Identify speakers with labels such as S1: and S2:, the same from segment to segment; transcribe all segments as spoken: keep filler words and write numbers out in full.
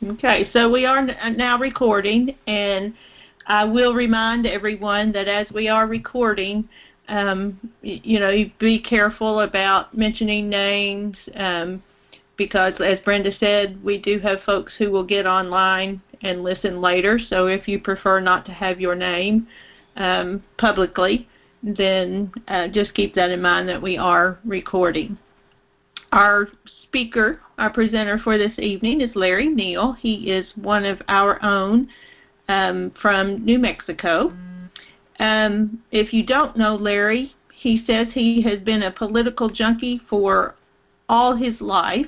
S1: Okay, so we are now recording, and I will remind everyone that as we are recording, um, you know, be careful about mentioning names, um, because as Brenda said, we do have folks who will get online and listen later. So if you prefer not to have your name um, publicly, then uh, just keep that in mind that we are recording. Our speaker, our presenter for this evening is Larry Neal. He is one of our own um, from New Mexico. Um, if you don't know Larry, he says he has been a political junkie for all his life.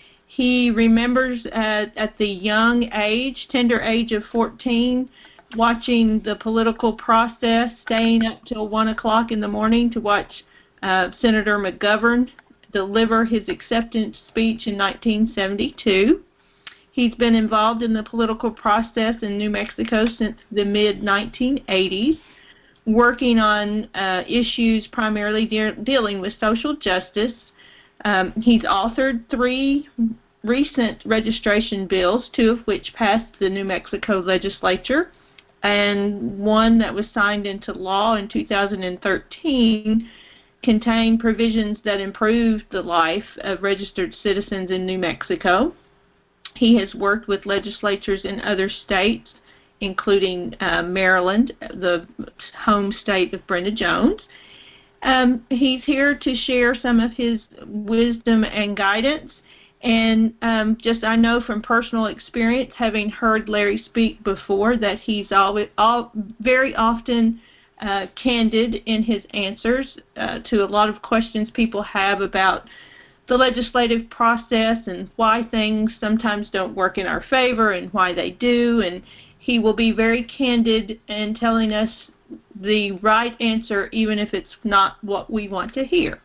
S1: He remembers at, at the young age, tender age of fourteen, watching the political process, staying up till one o'clock in the morning to watch uh, Senator McGovern deliver his acceptance speech in nineteen seventy-two. He's been involved in the political process in New Mexico since the mid nineteen eighties, working on uh, issues primarily de- dealing with social justice. Um, he's authored three recent registration bills, two of which passed the New Mexico legislature, and one that was signed into law in two thousand thirteen contained provisions that improved the life of registered citizens in New Mexico. He has worked with legislatures in other states, including uh, Maryland, the home state of Brenda Jones. Um, he's here to share some of his wisdom and guidance. And um, just I know from personal experience, having heard Larry speak before, that he's always, all, very often uh, candid in his answers uh, to a lot of questions people have about the legislative process and why things sometimes don't work in our favor and why they do. And he will be very candid in telling us the right answer, even if it's not what we want to hear.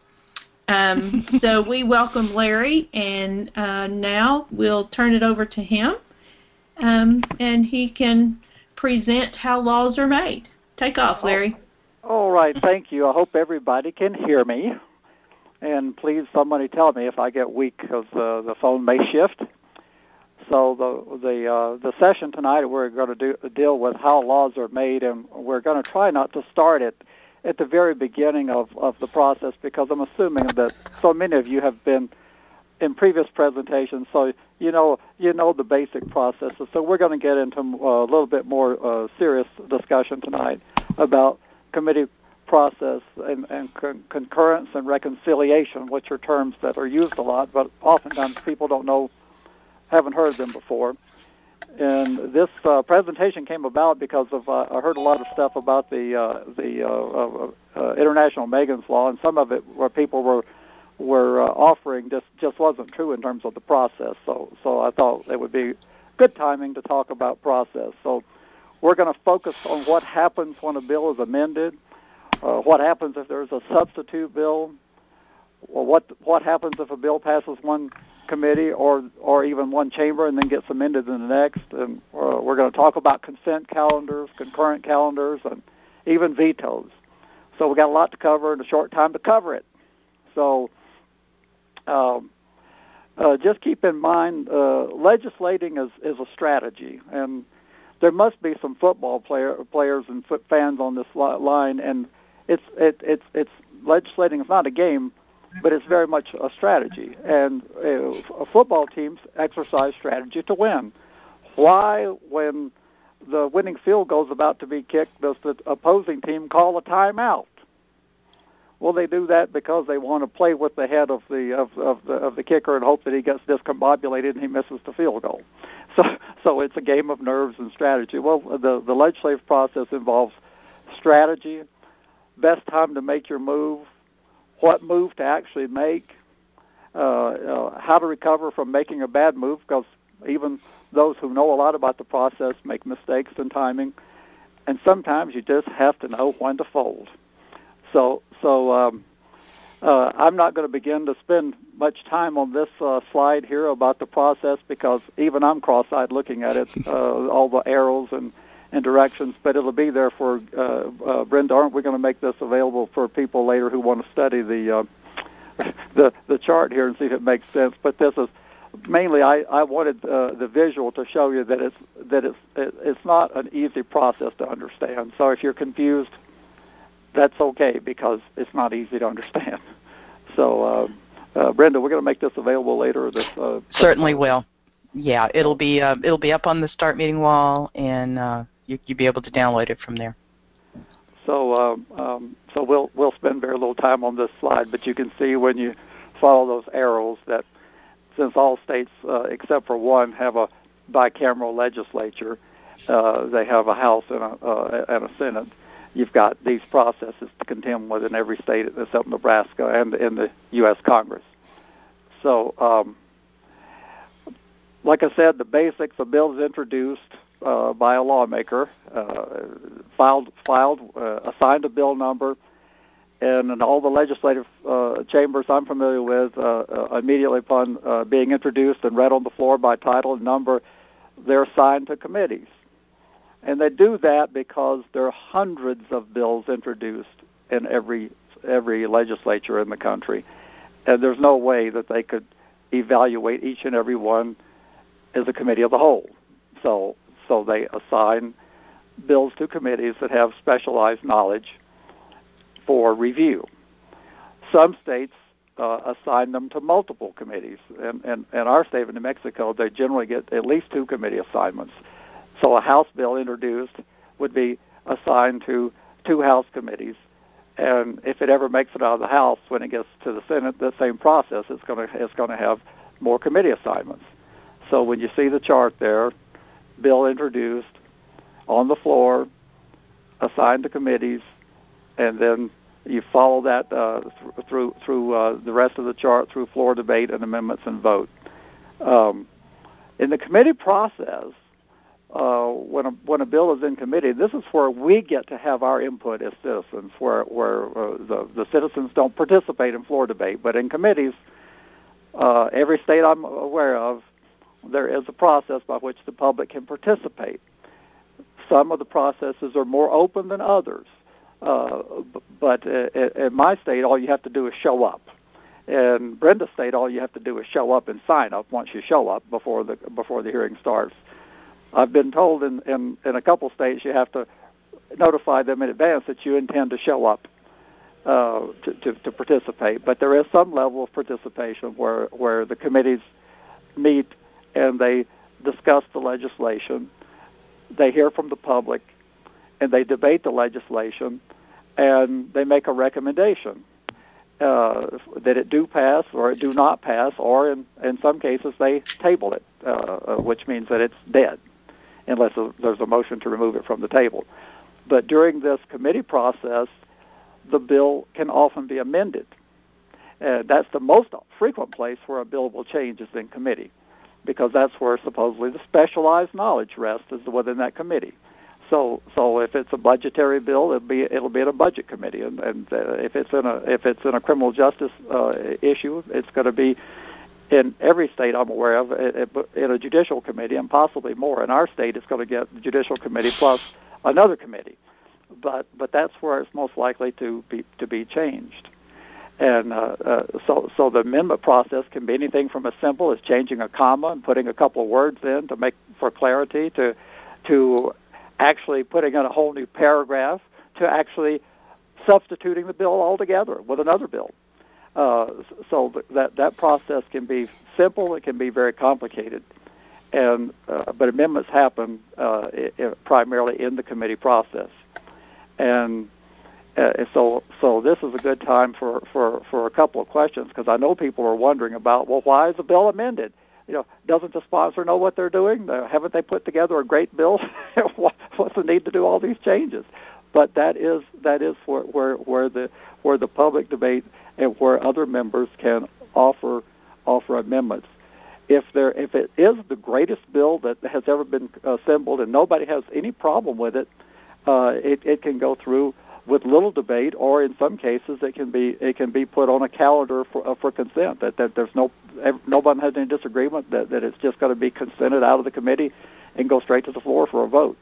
S1: Um, so we welcome Larry, and uh, now we'll turn it over to him, um, and he can present how laws are made. Take off, Larry.
S2: Oh, all right, thank you. I hope everybody can hear me. And please, somebody tell me if I get weak, because uh, the phone may shift. So the the uh, the session tonight, we're going to do, deal with how laws are made, and we're going to try not to start it at the very beginning of, of the process, because I'm assuming that so many of you have been in previous presentations, so you know you know the basic processes. So we're going to get into uh, a little bit more uh, serious discussion tonight about committee process and, and con- concurrence and reconciliation, which are terms that are used a lot, but oftentimes people don't know, haven't heard them before. And this uh, presentation came about because of uh, I heard a lot of stuff about the uh, the uh, uh, uh, International Megan's Law, and some of it where people were were uh, offering just just wasn't true in terms of the process. So so I thought it would be good timing to talk about process. So we're going to focus on what happens when a bill is amended, uh, what happens if there's a substitute bill, or what what happens if a bill passes one committee or or even one chamber and then gets amended in the next. And uh, we're going to talk about consent calendars, concurrent calendars, and even vetoes. So we got a lot to cover in a short time to cover it. So um, uh, just keep in mind, uh, legislating is, is a strategy, and there must be some football player, players and foot fans on this line. And it's it, it's it's legislating is not a game, but it's very much a strategy. And uh, football teams exercise strategy to win. Why, when the winning field goal is about to be kicked, does the opposing team call a timeout? Well, they do that because they want to play with the head of the of, of the of the kicker and hope that he gets discombobulated and he misses the field goal. So, so it's a game of nerves and strategy. Well, the the legislative process involves strategy, best time to make your move, what move to actually make, uh, uh, how to recover from making a bad move, because even those who know a lot about the process make mistakes in timing, and sometimes you just have to know when to fold. So, so um, uh, I'm not going to begin to spend much time on this uh, slide here about the process, because even I'm cross-eyed looking at it, uh, all the arrows and, and directions, but it'll be there for, uh, uh, Brenda, aren't we going to make this available for people later who want to study the, uh, the the chart here and see if it makes sense? But this is mainly I, I wanted uh, the visual to show you that it's that it's it, it's not an easy process to understand. So if you're confused, that's okay because it's not easy to understand. So uh, uh, Brenda, we're going to make this available later. This uh,
S3: certainly will. Yeah, it'll be uh, it'll be up on the Start Meeting wall, and uh, you, you'll be able to download it from there.
S2: So um, um, so we'll we'll spend very little time on this slide, but you can see when you follow those arrows that since all states uh, except for one have a bicameral legislature, uh, they have a House and a, uh, and a Senate. You've got these processes to contend with in every state except Nebraska and in the U S Congress. So, um, like I said, the basics. A bill is introduced uh, by a lawmaker, uh, filed, filed, uh, assigned a bill number, and in all the legislative uh, chambers I'm familiar with, uh, uh, immediately upon uh, being introduced and read on the floor by title and number, they're assigned to committees. And they do that because there are hundreds of bills introduced in every every legislature in the country, and there's no way that they could evaluate each and every one as a committee of the whole. So, so they assign bills to committees that have specialized knowledge for review. Some states uh, assign them to multiple committees. And in our state of New Mexico, they generally get at least two committee assignments. So a House bill introduced would be assigned to two House committees. And if it ever makes it out of the House, when it gets to the Senate, the same process, it's going to it's going to have more committee assignments. So when you see the chart there, bill introduced, on the floor, assigned to committees, and then you follow that uh, th- through through uh, the rest of the chart, through floor debate and amendments and vote. Um, in the committee process, uh, when a when a bill is in committee, this is where we get to have our input as citizens, where where uh, the the citizens don't participate in floor debate, but in committees, uh, every state I'm aware of, there is a process by which the public can participate. Some of the processes are more open than others. Uh, but uh, in my state, all you have to do is show up. In Brenda's state, all you have to do is show up and sign up once you show up before the before the hearing starts. I've been told in, in, in a couple states you have to notify them in advance that you intend to show up uh, to, to, to participate. But there is some level of participation where, where the committees meet and they discuss the legislation, they hear from the public, and they debate the legislation, and they make a recommendation uh, that it do pass or it do not pass, or in, in some cases they table it, uh, which means that it's dead, unless there's a motion to remove it from the table. But during this committee process, the bill can often be amended. Uh, that's the most frequent place where a bill will change is in committee, because that's where supposedly the specialized knowledge rests is within that committee. So, so if it's a budgetary bill, it'll be it'll be in a budget committee, and, and uh, if it's in a if it's in a criminal justice uh, issue, it's going to be in every state I'm aware of in a judicial committee, and possibly more. In our state, it's going to get the judicial committee plus another committee, but but that's where it's most likely to be to be changed. And uh, uh, so, so the amendment process can be anything from as simple as changing a comma and putting a couple of words in to make for clarity, to to actually putting in a whole new paragraph, to actually substituting the bill altogether with another bill. Uh, so that that process can be simple. It can be very complicated, and uh, but amendments happen uh, it, primarily in the committee process, and. Uh, so, so this is a good time for, for, for a couple of questions, because I know people are wondering about, well, why is the bill amended? You know, doesn't the sponsor know what they're doing? Uh, haven't they put together a great bill? What's the need to do all these changes? But that is that is where, where where the where the public debate and where other members can offer offer amendments. If there if it is the greatest bill that has ever been assembled and nobody has any problem with it, uh, it, it can go through with little debate, or in some cases it can be it can be put on a calendar for uh, for consent. That that there's no nobody has any disagreement that, that it's just going to be consented out of the committee and go straight to the floor for a vote.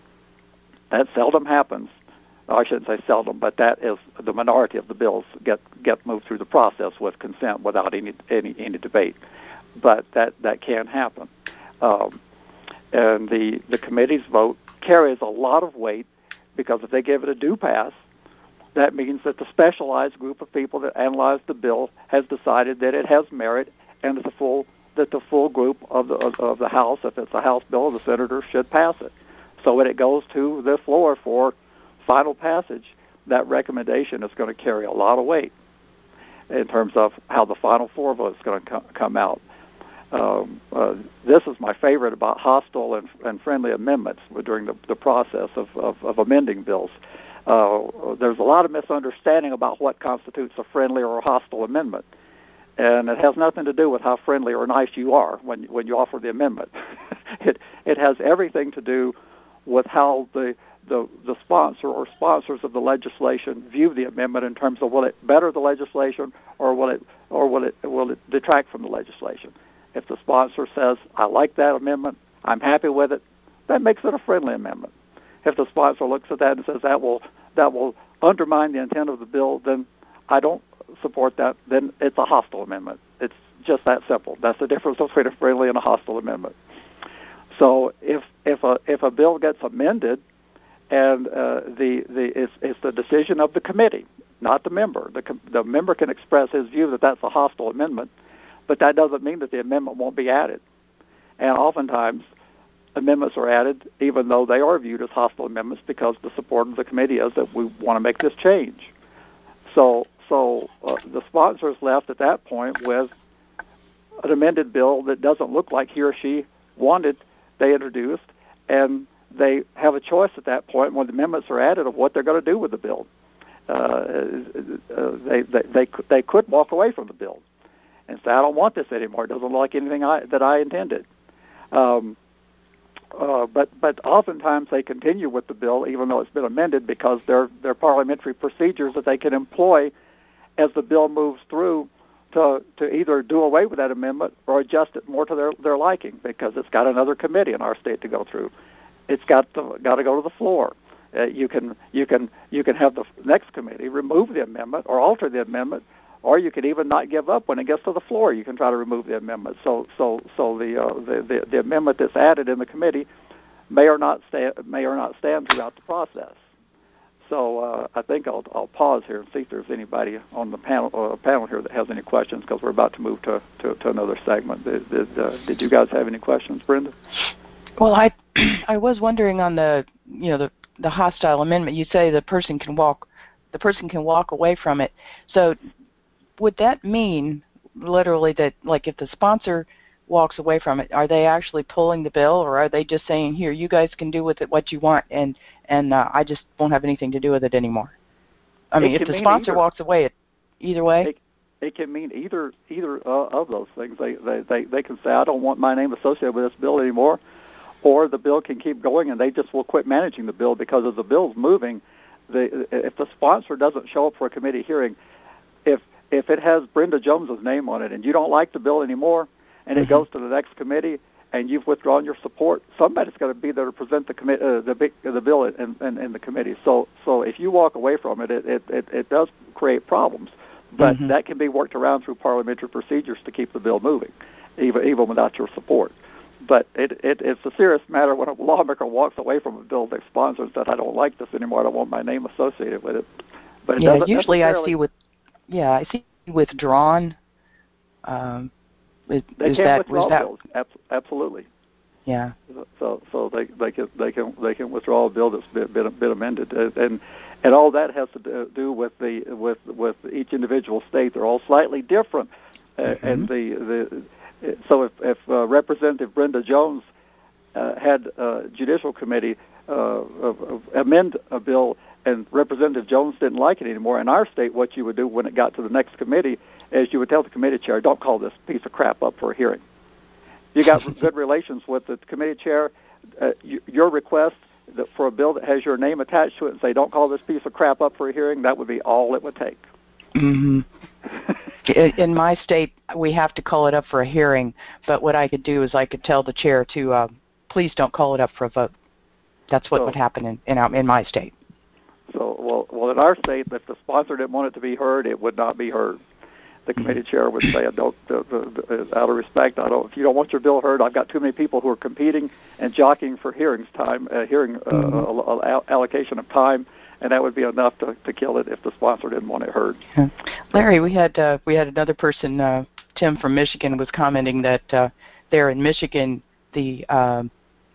S2: That seldom happens. I shouldn't say seldom, but that is the minority of the bills get get moved through the process with consent without any any any debate. but that, that can happen. Um, and the, the committee's vote carries a lot of weight because if they give it a do pass, that means that the specialized group of people that analyzed the bill has decided that it has merit, and that the full that the full group of the of, of the House, if it's a House bill, the senators should pass it. So when it goes to the floor for final passage, that recommendation is going to carry a lot of weight in terms of how the final floor vote is going to com- come out. Um, uh, this is my favorite about hostile and, and friendly amendments during the, the process of, of, of amending bills. Uh, there's a lot of misunderstanding about what constitutes a friendly or a hostile amendment, and it has nothing to do with how friendly or nice you are when when you offer the amendment. it it has everything to do with how the the the sponsor or sponsors of the legislation view the amendment in terms of will it better the legislation or will it or will it will it detract from the legislation. If the sponsor says, I like that amendment, I'm happy with it, that makes it a friendly amendment. If the sponsor looks at that and says that will that will undermine the intent of the bill, then I don't support that, then it's a hostile amendment. It's just that simple. That's the difference between a friendly and a hostile amendment. So if if a if a bill gets amended and uh, the the it's, it's the decision of the committee, not the member. The the member can express his view that that's a hostile amendment, but that doesn't mean that the amendment won't be added. And oftentimes, amendments are added even though they are viewed as hostile amendments because the support of the committee is that we want to make this change. So so uh, the sponsor is left at that point with an amended bill that doesn't look like he or she wanted they introduced, and they have a choice at that point when the amendments are added of what they're going to do with the bill. Uh, uh, they, they, they, they could walk away from the bill and say, I don't want this anymore. It doesn't look like anything I, that I intended. Um, uh, but but oftentimes they continue with the bill even though it's been amended because there there are parliamentary procedures that they can employ as the bill moves through to to either do away with that amendment or adjust it more to their, their liking because it's got another committee in our state to go through. It's got to, got to go to the floor. Uh, you can you can you can have the next committee remove the amendment or alter the amendment, or you can even not give up when it gets to the floor. You can try to remove the amendment. So so so the uh, the, the the amendment that's added in the committee may or not stand may or not stand throughout the process. So uh, I think I'll I'll pause here and see if there's anybody on the panel uh, panel here that has any questions because we're about to move to, to, to another segment. Did did, uh, did you guys have any questions, Brenda?
S3: Well, I I was wondering on the you know the the hostile amendment. You say the person can walk the person can walk away from it. So would that mean literally that like if the sponsor walks away from it, are they actually pulling the bill, or are they just saying, here, you guys can do with it what you want, and and uh, I just won't have anything to do with it anymore? I mean, if the sponsor
S2: either.
S3: walks away, it, either way?
S2: It, it can mean either either uh, of those things. They, they, they, they can say, I don't want my name associated with this bill anymore, or the bill can keep going and they just will quit managing the bill because as the bill's moving, the, if the sponsor doesn't show up for a committee hearing, if if it has Brenda Jones's name on it and you don't like the bill anymore, and it mm-hmm. goes to the next committee, and you've withdrawn your support, somebody's going to be there to present the commi- uh, the, big, uh, the bill in, in, in the committee. So, so if you walk away from it, it, it, it, it does create problems, but mm-hmm. that can be worked around through parliamentary procedures to keep the bill moving, even even without your support. But it, it, it's a serious matter when a lawmaker walks away from a bill they sponsor and says, I don't like this anymore, I don't want my name associated with it. But it
S3: yeah, usually I see with, yeah, I see withdrawn. Um, Is,
S2: they
S3: is
S2: can
S3: that,
S2: withdraw
S3: that,
S2: bills. Absolutely.
S3: Yeah.
S2: So so they they can they can they can withdraw a bill that's been been, been amended, and and all that has to do with the with with each individual state. They're all slightly different, mm-hmm. uh, and the the so if if uh, Representative Brenda Jones uh, had a judicial committee uh, amend a bill, and Representative Jones didn't like it anymore, in our state, what you would do when it got to the next committee is you would tell the committee chair, don't call this piece of crap up for a hearing. You got good relations with the committee chair. Uh, you, your request that for a bill that has your name attached to it and say, don't call this piece of crap up for a hearing, that would be all it would take.
S3: Mm-hmm. In my state, we have to call it up for a hearing, but what I could do is I could tell the chair to uh, please don't call it up for a vote. That's what so, would happen in, in, in my state.
S2: So, well, well, in our state, if the sponsor didn't want it to be heard, it would not be heard. the committee chair would say, "Don't, the, the, the, out of respect, I don't. If you don't want your bill heard, I've got too many people who are competing and jockeying for hearings time, uh, hearing uh, mm-hmm. uh, allocation of time, and that would be enough to, to kill it if the sponsor didn't want it heard."
S3: Yeah. Larry, we had uh, we had another person, uh, Tim from Michigan, was commenting that uh, there in Michigan the um,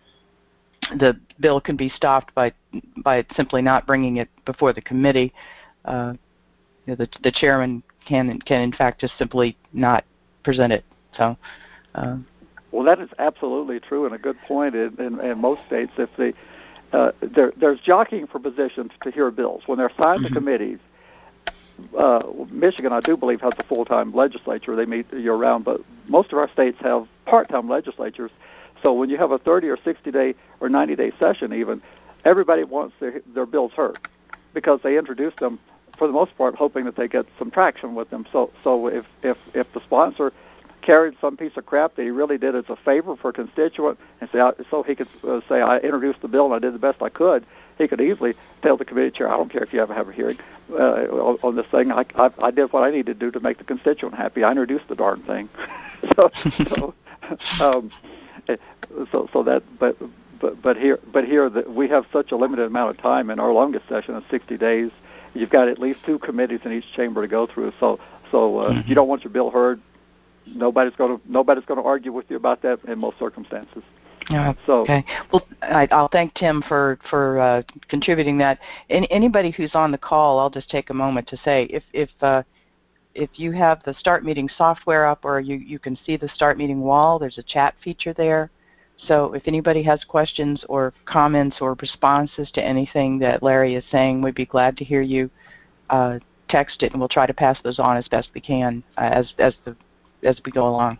S3: the bill can be stopped by by simply not bringing it before the committee. Uh, you know, the the chairman can can in fact just simply not present it. So. Uh,
S2: well, that is absolutely true and a good point. In, in, in most states, if the uh, there, there's jockeying for positions to hear bills when they're assigned mm-hmm. to committees. Uh, Michigan, I do believe, has a full-time legislature. They meet year-round, but most of our states have part-time legislatures. So when you have a thirty or sixty-day or ninety-day session even, everybody wants their, their bills heard because they introduce them, for the most part, hoping that they get some traction with them. So so if, if, if the sponsor carried some piece of crap that he really did as a favor for a constituent, and say, so he could uh, say, I introduced the bill and I did the best I could, he could easily tell the committee chair, I don't care if you ever have a hearing uh, on, on this thing. I, I, I did what I needed to do to make the constituent happy. I introduced the darn thing. so, so, um, so, so that, but, but, but here, but here, the, we have such a limited amount of time, and our longest session is sixty days. You've got at least two committees in each chamber to go through. So, so uh, mm-hmm. if you don't want your bill heard, nobody's going to nobody's going to argue with you about that in most circumstances.
S3: Uh,
S2: so,
S3: okay. Well, I, I'll thank Tim for for uh, contributing that. Any, anybody who's on the call, I'll just take a moment to say, if if uh, if you have the Start Meeting software up, or you, you can see the Start Meeting wall, there's a chat feature there. So if anybody has questions or comments or responses to anything that Larry is saying, we'd be glad to hear you uh, text it, and we'll try to pass those on as best we can uh, as as the as we go along.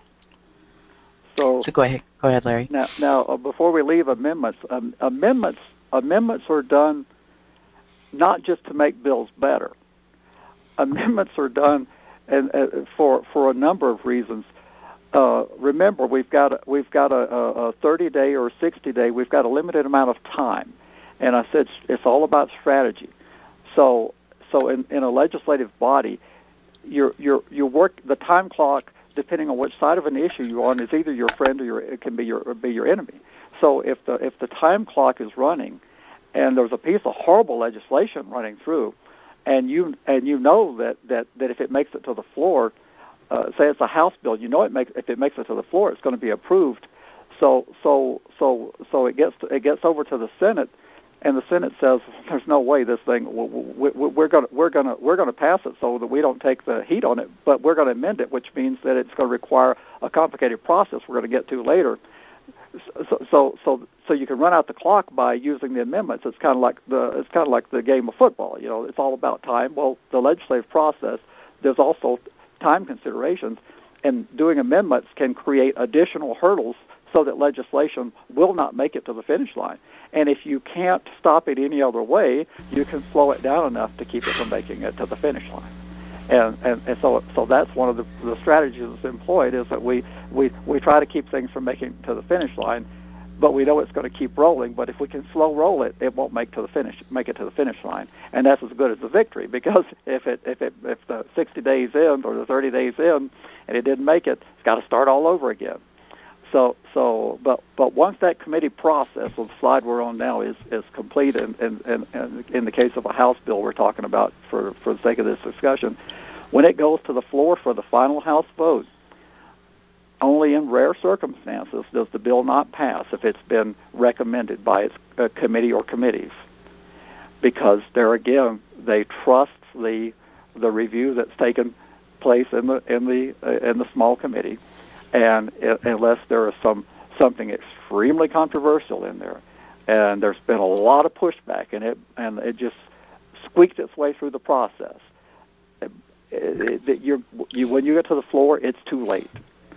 S2: So,
S3: so go ahead, go ahead, Larry.
S2: Now, now uh, before we leave amendments, um, amendments, amendments are done not just to make bills better. Amendments are done, and uh, for for a number of reasons. Uh, remember, we've got a, we've got a, a thirty-day or sixty-day. We've got a limited amount of time, and I said it's all about strategy. So, so in, in a legislative body, your your your work the time clock, depending on which side of an issue you're on, is either your friend or your, it can be your or be your enemy. So if the if the time clock is running, and there's a piece of horrible legislation running through, and you and you know that, that, that if it makes it to the floor, uh, say it's a House bill, you know it makes if it makes it to the floor, it's going to be approved. So so so so it gets to, it gets over to the Senate, and the Senate says there's no way this thing we're going to we're going to we're going to pass it so that we don't take the heat on it, but we're going to amend it, which means that it's going to require a complicated process we're going to get to later. So so so so you can run out the clock by using the amendments. It's kind of like the it's kind of like the game of football. You know, it's all about time. Well, the legislative process, there's also time considerations, and doing amendments can create additional hurdles so that legislation will not make it to the finish line. And if you can't stop it any other way, you can slow it down enough to keep it from making it to the finish line. And, and, and so so that's one of the, the strategies that's employed, is that we, we, we try to keep things from making it to the finish line, but we know it's going to keep rolling. But if we can slow roll it, it won't make to the finish make it to the finish line, and that's as good as a victory. Because if it if it if the sixty days in or the thirty days in and it didn't make it, it's got to start all over again. So so but but once that committee process, on the slide we're on now, is is complete, and and, and, and in the case of a House bill we're talking about for for the sake of this discussion, when it goes to the floor for the final House vote, only in rare circumstances does the bill not pass if it's been recommended by its uh, committee or committees, because there again they trust the the review that's taken place in the in the uh, in the small committee, and it, unless there is some something extremely controversial in there, and there's been a lot of pushback, and it and it just squeaked its way through the process. It, it, it, you're, you, when you get to the floor, it's too late.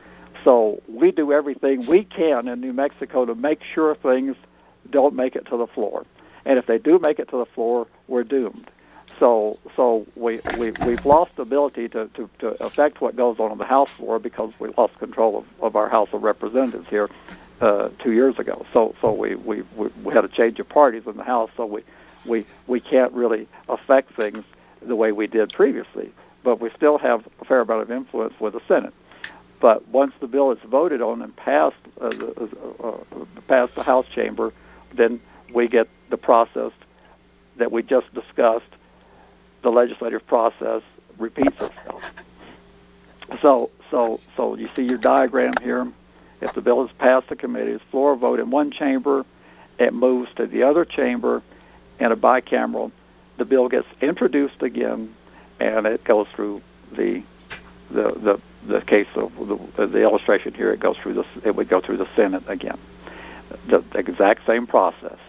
S2: So we do everything we can in New Mexico to make sure things don't make it to the floor. And if they do make it to the floor, we're doomed. So so we, we, we've lost the ability to, to, to affect what goes on on the House floor because we lost control of, of our House of Representatives here uh, two years ago. So so we, we, we had a change of parties in the House, so we, we, we can't really affect things the way we did previously. but we still have a fair amount of influence with the Senate. But once the bill is voted on and passed, uh, uh, uh, passed the House chamber, then we get the process that we just discussed. The legislative process repeats itself. So, so, so you see your diagram here. If the bill is passed the committee's floor vote in one chamber, it moves to the other chamber in a bicameral. The bill gets introduced again, and it goes through the the the, the case of the, the illustration here. It goes through the it would go through the Senate again. The, the exact same process.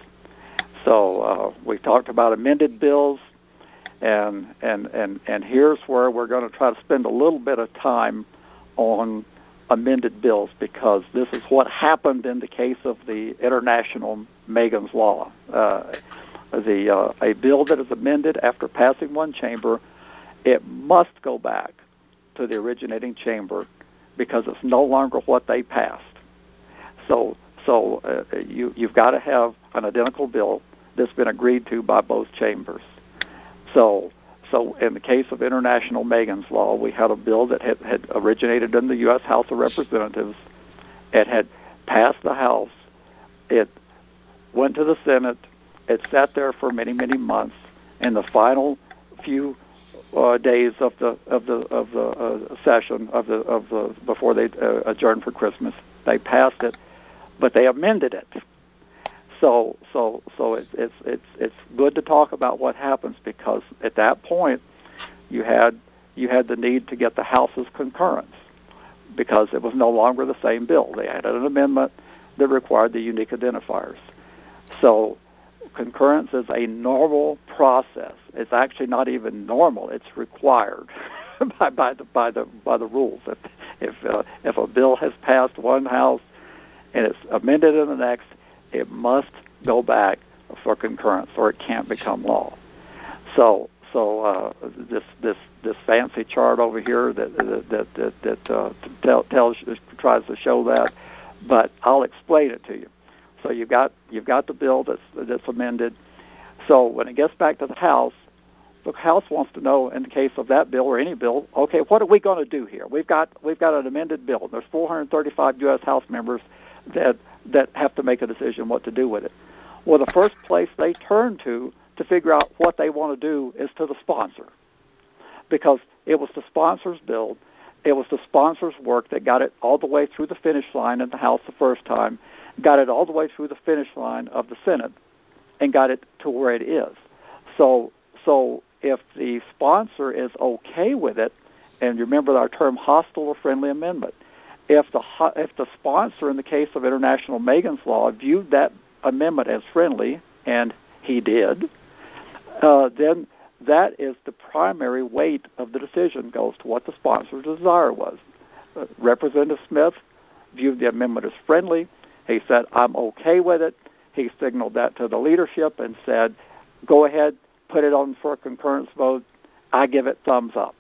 S2: So uh, we talked about amended bills, and and and and here's where we're going to try to spend a little bit of time on amended bills, because this is what happened in the case of the International Megan's Law. Uh, the uh, a bill that is amended after passing one chamber, it must go back to the originating chamber because it's no longer what they passed. So so uh, you you've got to have an identical bill that's been agreed to by both chambers. So. So in the case of International Megan's Law, we had a bill that had, had originated in the U S House of Representatives. It had passed the House. It went to the Senate. It sat there for many, many months. In the final few uh, days of the of the of the uh, session of the of the before they uh, adjourned for Christmas, they passed it, but they amended it. So, so, so it's it's it's it's good to talk about what happens, because at that point, you had you had the need to get the House's concurrence, because it was no longer the same bill. They added an amendment that required the unique identifiers. So, concurrence is a normal process. It's actually not even normal; it's required by by the by the by the rules. If if uh, if a bill has passed one House and it's amended in the next, it must go back for concurrence, or it can't become law. So, so uh, this this this fancy chart over here that that that that uh, tell, tells tries to show that, but I'll explain it to you. So you've got you've got the bill that's that's amended. So when it gets back to the House, the House wants to know, in the case of that bill or any bill, okay, what are we going to do here? We've got we've got an amended bill. There's four hundred thirty-five U S House members that that have to make a decision what to do with it. Well, the first place they turn to to figure out what they want to do is to the sponsor, because it was the sponsor's bill, it was the sponsor's work that got it all the way through the finish line in the House the first time, got it all the way through the finish line of the Senate, and got it to where it is. So, so if the sponsor is okay with it, and remember our term hostile or friendly amendment, If the if the sponsor in the case of International Megan's Law viewed that amendment as friendly, and he did, uh, then that is the primary weight of the decision goes to what the sponsor's desire was. Uh, Representative Smith viewed the amendment as friendly. He said, I'm okay with it. He signaled that to the leadership and said, go ahead, put it on for a concurrence vote. I give it thumbs up.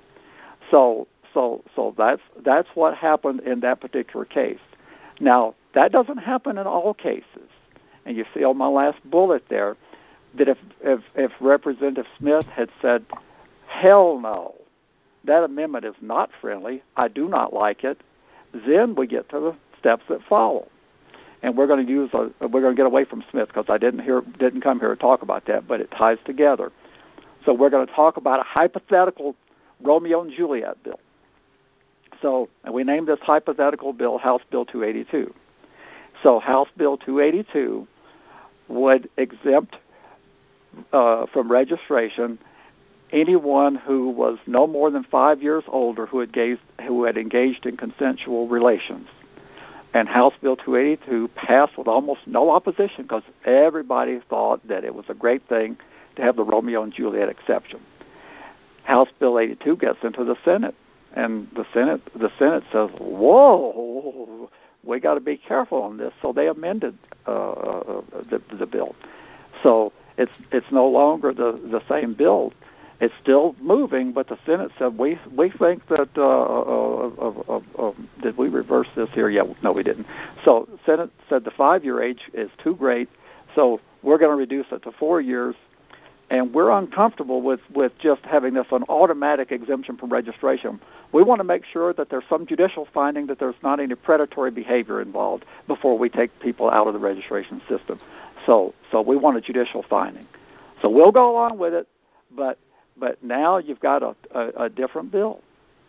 S2: So So, so that's that's what happened in that particular case. Now, that doesn't happen in all cases, and you see on my last bullet there that if if, if Representative Smith had said, "Hell no, that amendment is not friendly. I do not like it," then we get to the steps that follow, and we're going to use a, we're going to get away from Smith because I didn't hear didn't come here to talk about that, but it ties together. So we're going to talk about a hypothetical Romeo and Juliet bill. So and we named this hypothetical bill House Bill two eighty-two. So House Bill two eighty-two would exempt uh, from registration anyone who was no more than five years older who had, gazed, who had engaged in consensual relations. And House Bill two eighty-two passed with almost no opposition because everybody thought that it was a great thing to have the Romeo and Juliet exception. House Bill eighty-two gets into the Senate. And the Senate, the Senate says, "Whoa, we got to be careful on this." So they amended uh, the, the bill. So it's it's no longer the, the same bill. It's still moving, but the Senate said, "We we think that uh, uh, uh, uh, uh, did we reverse this here?" Yeah, no, we didn't. So the Senate said the five-year age is too great, so we're going to reduce it to four years. And we're uncomfortable with, with just having this an automatic exemption from registration. We want to make sure that there's some judicial finding that there's not any predatory behavior involved before we take people out of the registration system. So so we want a judicial finding. So we'll go along with it, but but now you've got a, a, a different bill.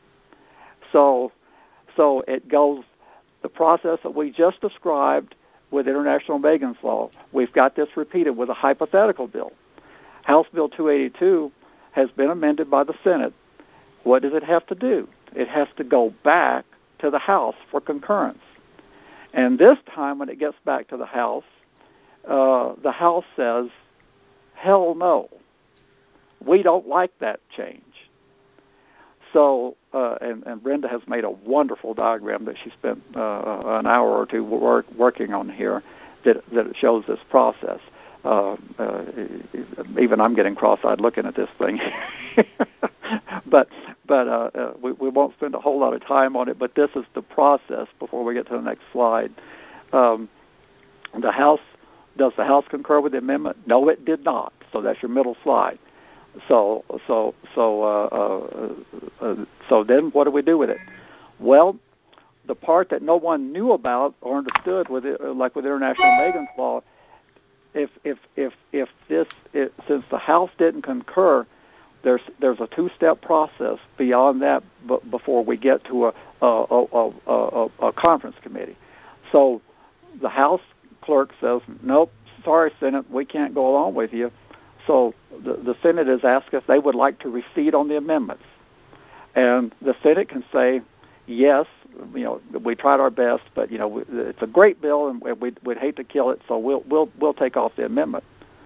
S2: So so it goes the process that we just described with International Megan's Law. We've got this repeated with a hypothetical bill. House Bill two eighty-two has been amended by the Senate. What does it have to do? It has to go back to the House for concurrence. And this time when it gets back to the House, uh, the House says, hell no, we don't like that change. So, uh, and, and Brenda has made a wonderful diagram that she spent uh, an hour or two work, working on here that, that shows this process. Uh, uh, even I'm getting cross-eyed looking at this thing. but but uh, uh, we, we won't spend a whole lot of time on it, but this is the process before we get to the next slide. Um, the House, does the House concur with the amendment? No, it did not. So that's your middle slide. So so so uh, uh, uh, so then what do we do with it? Well, the part that no one knew about or understood with it, like with International Megan's Law, if if if if this it, since the House didn't concur, there's there's a two-step process beyond that b- before we get to a a, a, a a a conference committee. So the House clerk says, nope, sorry, Senate, we can't go along with you. So the, the Senate has asked if they would like to recede on the amendments. And the Senate can say, yes, you know, we tried our best, but, you know, it's a great bill and we'd, we'd hate to kill it, so we'll, we'll, we'll take off the amendment.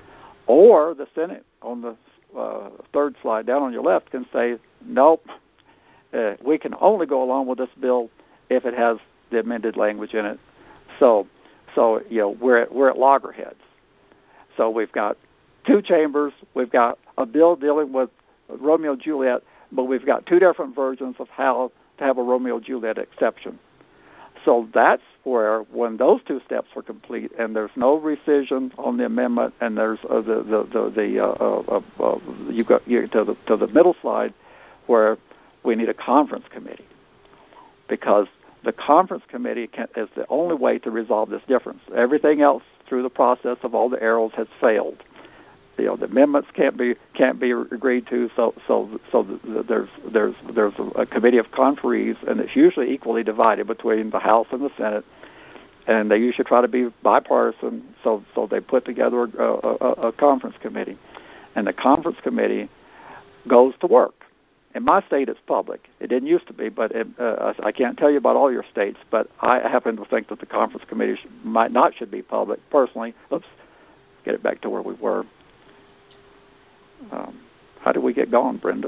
S2: Or the Senate, on the uh, third slide down on your left, can say, nope, uh, we can only go along with this bill if it has the amended language in it. So, so you know, we're at, we're at loggerheads. So we've got two chambers, we've got a bill dealing with Romeo and Juliet, but we've got two different versions of how to have a Romeo and Juliet exception. So that's where, when those two steps are complete, and there's no rescission on the amendment, and there's uh, the the the, the uh, uh, uh, you got you to the to the middle slide, where we need a conference committee, because the conference committee can, is the only way to resolve this difference. Everything else through the process of all the arrows has failed. You know, the amendments can't be can't be agreed to. So so so there's there's there's a committee of conferees, and it's usually equally divided between the House and the Senate, and they usually try to be bipartisan. So so they put together a, a, a conference committee, and the conference committee goes to work. In my state, it's public. It didn't used to be, but it, uh, I can't tell you about all your states. But I happen to think that the conference committee should, might not should be public. Personally, let's get it back to where we were. Um, how do we get going, Brenda?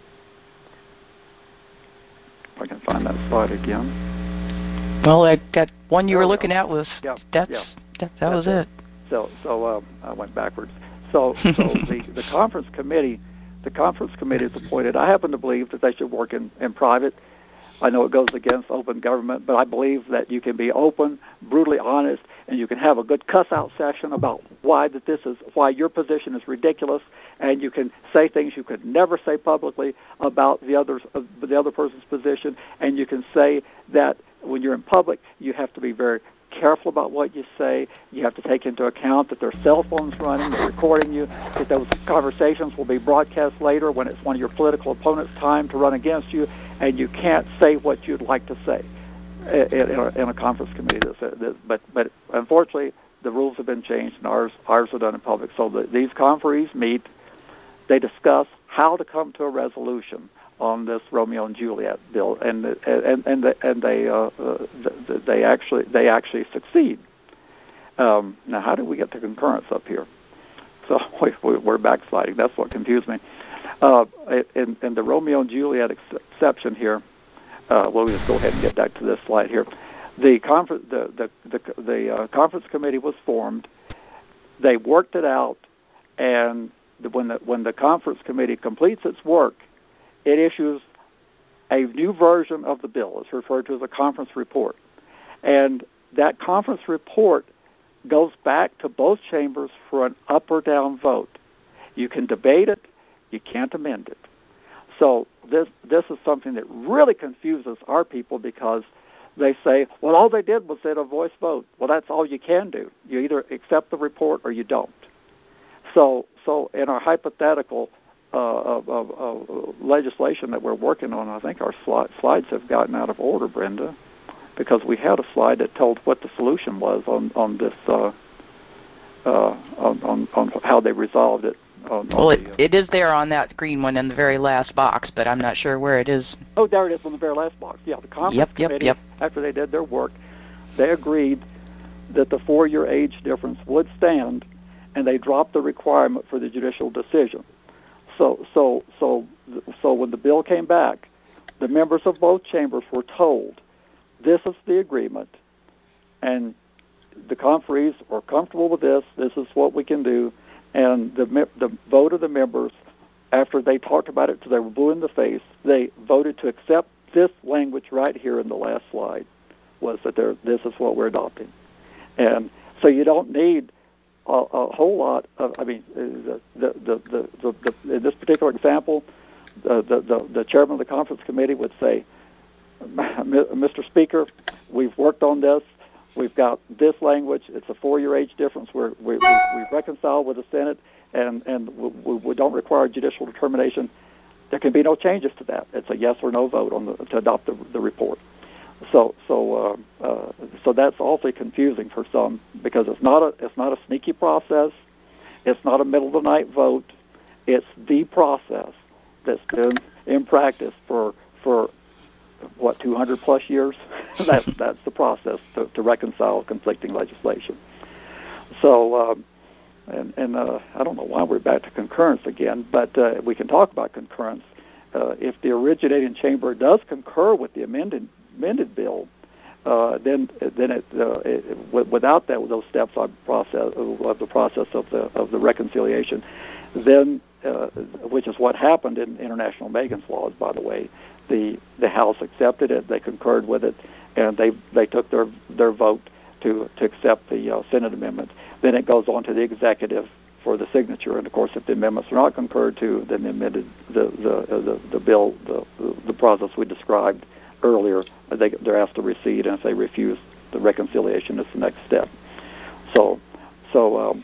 S2: If I can find that slide again.
S3: Well, that, that one you
S2: there
S3: were
S2: we
S3: looking
S2: go.
S3: at was
S2: yeah,
S3: that's
S2: yeah.
S3: that, that
S2: that's
S3: was it.
S2: it. So so um, I went backwards. So so the, the conference committee, the conference committee is appointed. I happen to believe that they should work in, in private. I know it goes against open government, but I believe that you can be open, brutally honest, and you can have a good cuss-out session about why that this is, why your position is ridiculous, and you can say things you could never say publicly about the others, uh, the other person's position, and you can say that when you're in public, you have to be very careful about what you say. You have to take into account that there are cell phones running, they're recording you, that those conversations will be broadcast later when it's one of your political opponents' time to run against you, and you can't say what you'd like to say in a, in a conference committee. But but unfortunately, the rules have been changed, and ours ours are done in public. So the, these conferees meet, they discuss how to come to a resolution on this Romeo and Juliet bill, and and and they, and they uh, they actually they actually succeed. Um, now, how did we get to concurrence up here? So we, we're backsliding. That's what confused me. Uh, in, in the Romeo and Juliet exception here, uh, well, we'll just go ahead and get back to this slide here. The conference the the the, the uh, conference committee was formed. They worked it out, and the, when the when the conference committee completes its work, it issues a new version of the bill. It's referred to as a conference report. And that conference report goes back to both chambers for an up or down vote. You can debate it. You can't amend it. So this this is something that really confuses our people because they say, well, all they did was set a voice vote. Well, that's all you can do. You either accept the report or you don't. So so in our hypothetical uh, of, of, of legislation that we're working on, I think our sli- slides have gotten out of order, Brenda, because we had a slide that told what the solution was on, on this, uh, uh, on, on, on how they resolved it. On,
S3: well,
S2: on
S3: it,
S2: the, uh,
S3: it is there on that green one in the very last box, but I'm not sure where it is.
S2: Oh, there it is on the very last box. Yeah, the conference
S3: yep, yep,
S2: committee,
S3: yep.
S2: after they did their work, they agreed that the four-year age difference would stand, and they dropped the requirement for the judicial decision. So, so, so, so when the bill came back, the members of both chambers were told, this is the agreement, and the conferees are comfortable with this. This is what we can do. And the the vote of the members, after they talked about it till they were blue in the face, they voted to accept this language right here in the last slide, was that this is what we're adopting. And so you don't need a, a whole lot of, I mean, the, the, the, the, the, the, in this particular example, the, the, the, the chairman of the conference committee would say, Mister Speaker, we've worked on this. We've got this language. It's a four-year age difference. We're, we, we, we reconcile with the Senate, and, and we, we don't require judicial determination. There can be no changes to that. It's a yes or no vote on the, to adopt the, the report. So, so, uh, uh, so that's awfully confusing for some because it's not a, it's not a sneaky process. It's not a middle of the night vote. It's the process that's been in practice for for. what, two hundred plus years? that's that's the process to, to reconcile conflicting legislation. So, um, and, and uh, I don't know why we're back to concurrence again, but uh, we can talk about concurrence. Uh, if the originating chamber does concur with the amended amended bill, uh, then then it, uh, it, without that those steps of process of the process of the of the reconciliation, then uh, which is what happened in International Megan's Laws, by the way. The, the House accepted it, they concurred with it, and they they took their their vote to, to accept the uh, Senate amendment. Then it goes on to the executive for the signature, and of course, if the amendments are not concurred to, then the amended the the uh, the, the bill the the process we described earlier, they they're asked to recede, and if they refuse, the reconciliation is the next step. So so um,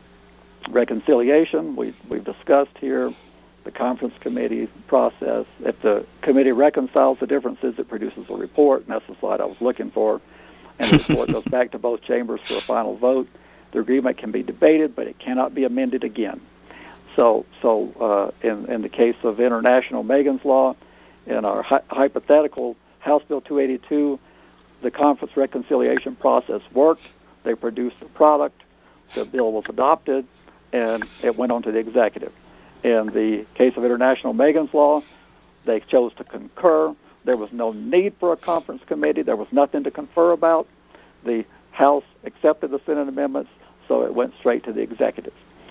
S2: reconciliation we we've discussed here. The conference committee process. If the committee reconciles the differences, it produces a report, and that's the slide I was looking for. And the report goes back to both chambers for a final vote. The agreement can be debated, but it cannot be amended again. So, so uh, in, in the case of International Megan's Law, in our hi- hypothetical House Bill two eighty-two, the conference reconciliation process worked. They produced the product. The bill was adopted, and it went on to the executive. In the case of International Megan's Law, they chose to concur. There was no need for a conference committee. There was nothing to confer about. The House accepted the Senate amendments, so it went straight to the executive.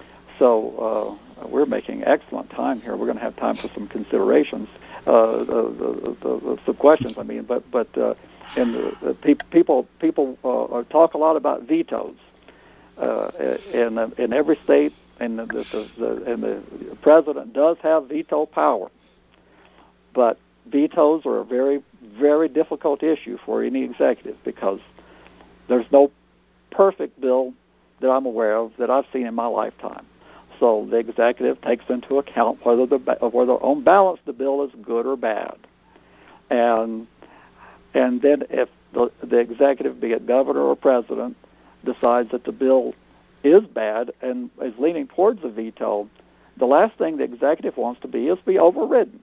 S2: So uh, we're making excellent time here. We're going to have time for some considerations, uh, the, the, the, some questions. I mean, but but uh, and the, the pe- people people uh, talk a lot about vetoes uh, in in every state. And the, the, the, and the president does have veto power, but vetoes are a very, very difficult issue for any executive because there's no perfect bill that I'm aware of that I've seen in my lifetime. So the executive takes into account whether the whether on balance the bill is good or bad, and and then if the, the executive, be it governor or president, decides that the bill is bad and is leaning towards a veto, the last thing the executive wants to be is be overridden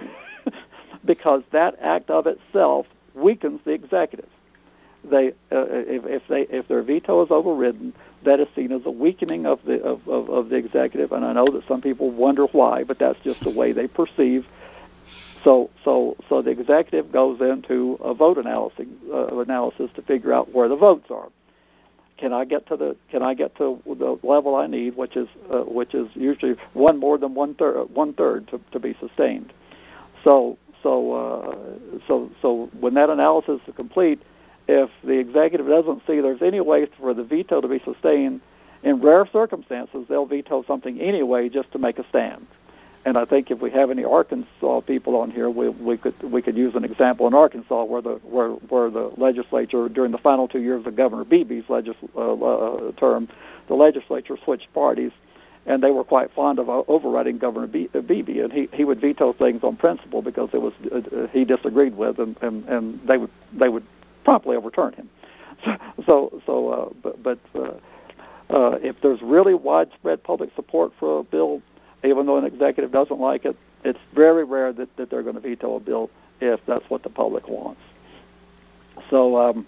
S2: because that act of itself weakens the executive. They, uh, if, if they, if their veto is overridden, that is seen as a weakening of the of, of, of the executive. And I know that some people wonder why, but that's just the way they perceive. So, so, so the executive goes into a vote analysis uh, analysis to figure out where the votes are. Can I get to the Can I get to the level I need, which is uh, which is usually one more than one third one third to, to be sustained. So so uh, so so when that analysis is complete, if the executive doesn't see there's any way for the veto to be sustained, in rare circumstances, they'll veto something anyway just to make a stand. And I think if we have any Arkansas people on here, we we could we could use an example in Arkansas where the where where the legislature during the final two years of Governor Beebe's legis, uh, uh, term, the legislature switched parties, and they were quite fond of uh, overriding Governor Be- uh, Beebe, and he, he would veto things on principle because it was uh, he disagreed with, and, and, and they would they would promptly overturn him. So so, so uh, but but uh, uh, if there's really widespread public support for a bill, even though an executive doesn't like it, it's very rare that, that they're going to veto a bill if that's what the public wants. So, um,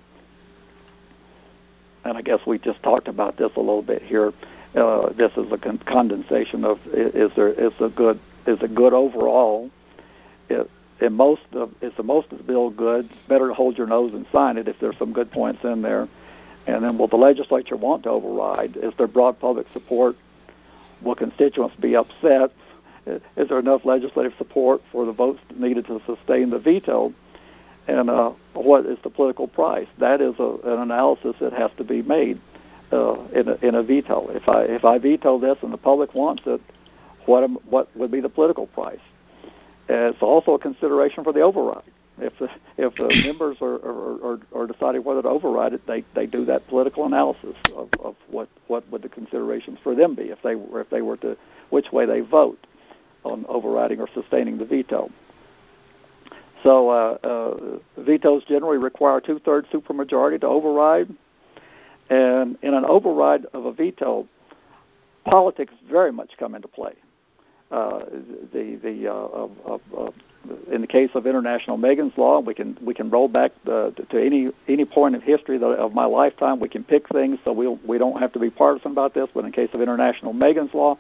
S2: and I guess we just talked about this a little bit here. Uh, this is a con- condensation of is there is a good is a good overall. It, in most of is the most of the bill good? It's better to hold your nose and sign it if there's some good points in there. And then, will the legislature want to override? Is there broad public support? Will constituents be upset? Is there enough legislative support for the votes needed to sustain the veto? And uh, what is the political price? That is a, an analysis that has to be made uh, in, a, in a veto. If I if I veto this and the public wants it, what am, what would be the political price? And it's also a consideration for the override. If the if the members are, are, are, are deciding whether to override it, they, they do that political analysis of, of what, what would the considerations for them be if they were if they were to which way they vote on overriding or sustaining the veto. So uh, uh, vetoes generally require a two-thirds supermajority to override, and in an override of a veto, politics very much come into play. Uh, the the uh, of, of, of in the case of international Megan's Law, we can we can roll back uh, to, to any any point of history that, of my lifetime. We can pick things, so we we'll, we don't have to be partisan about this. But in the case of international Megan's Law,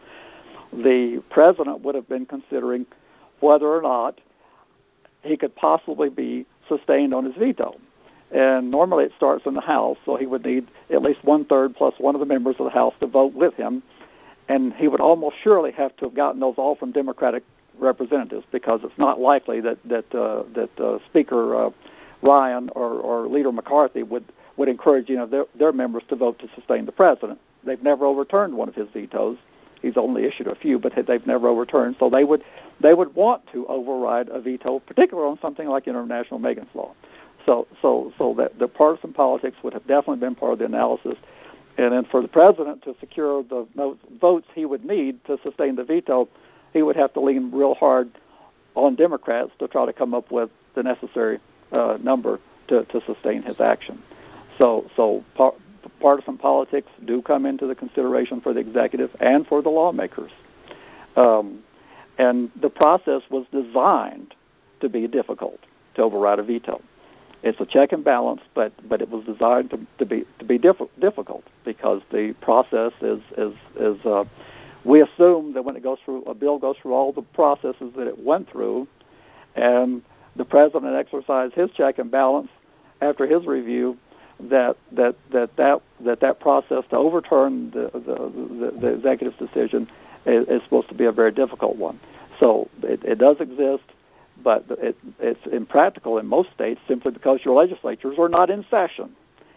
S2: the president would have been considering whether or not he could possibly be sustained on his veto. And normally it starts in the House, so he would need at least one-third plus one of the members of the House to vote with him. And he would almost surely have to have gotten those all from Democratic representatives, because it's not likely that that uh, that uh, Speaker uh, Ryan or, or Leader McCarthy would, would encourage you know their, their members to vote to sustain the president. They've never overturned one of his vetoes. He's only issued a few, but they've never overturned. So they would they would want to override a veto, particularly on something like international Megan's Law. So so so that the partisan politics would have definitely been part of the analysis. And then for the president to secure the votes he would need to sustain the veto, he would have to lean real hard on Democrats to try to come up with the necessary uh, number to, to sustain his action. So so par- partisan politics do come into the consideration for the executive and for the lawmakers. Um, and the process was designed to be difficult, to override a veto. It's a check and balance, but, but it was designed to, to be to be diff- difficult because the process is is is uh, we assume that when it goes through a bill goes through all the processes that it went through, and the president exercised his check and balance after his review, that that that that that, that process to overturn the the, the, the executive's decision is, is supposed to be a very difficult one. So it, it does exist. But it, it's impractical in most states simply because your legislatures are not in session.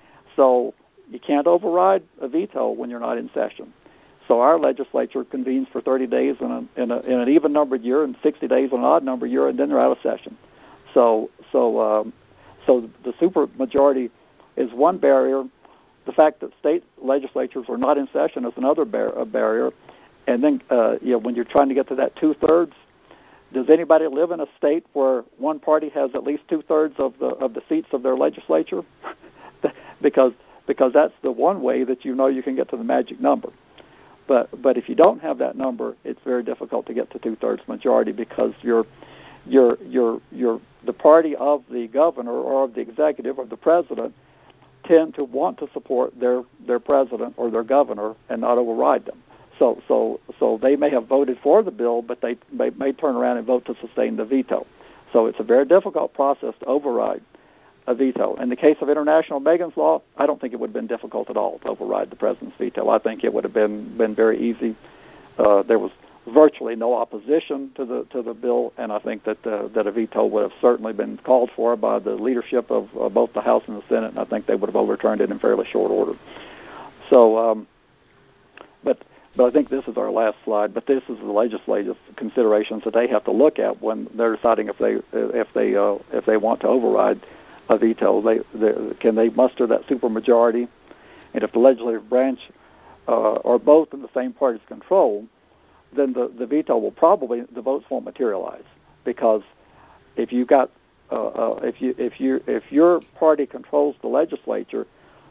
S2: So you can't override a veto when you're not in session. So our legislature convenes for thirty days in, a, in, a, in an even-numbered year and sixty days in an odd-numbered year, and then they're out of session. So so um, so the supermajority is one barrier. The fact that state legislatures are not in session is another bar- barrier. And then uh, you know, when you're trying to get to that two-thirds, does anybody live in a state where one party has at least two-thirds of the of the seats of their legislature? because because that's the one way that you know you can get to the magic number. But but if you don't have that number, it's very difficult to get to two-thirds majority because you're you're you're you're the party of the governor or of the executive or the president tend to want to support their their president or their governor and not override them. So, so, so they may have voted for the bill, but they may, may turn around and vote to sustain the veto. So it's a very difficult process to override a veto. In the case of international Megan's Law, I don't think it would have been difficult at all to override the president's veto. I think it would have been been very easy. Uh, there was virtually no opposition to the to the bill, and I think that uh, that a veto would have certainly been called for by the leadership of uh, both the House and the Senate, and I think they would have overturned it in fairly short order. So. Um, but but I think this is our last slide. But this is the legislative considerations that they have to look at when they're deciding if they if they uh, if they want to override a veto. They, they can they muster that supermajority, and if the legislative branch uh, are both in the same party's control, then the, the veto will probably the votes won't materialize, because if you got uh, uh, if you if you if your party controls the legislature,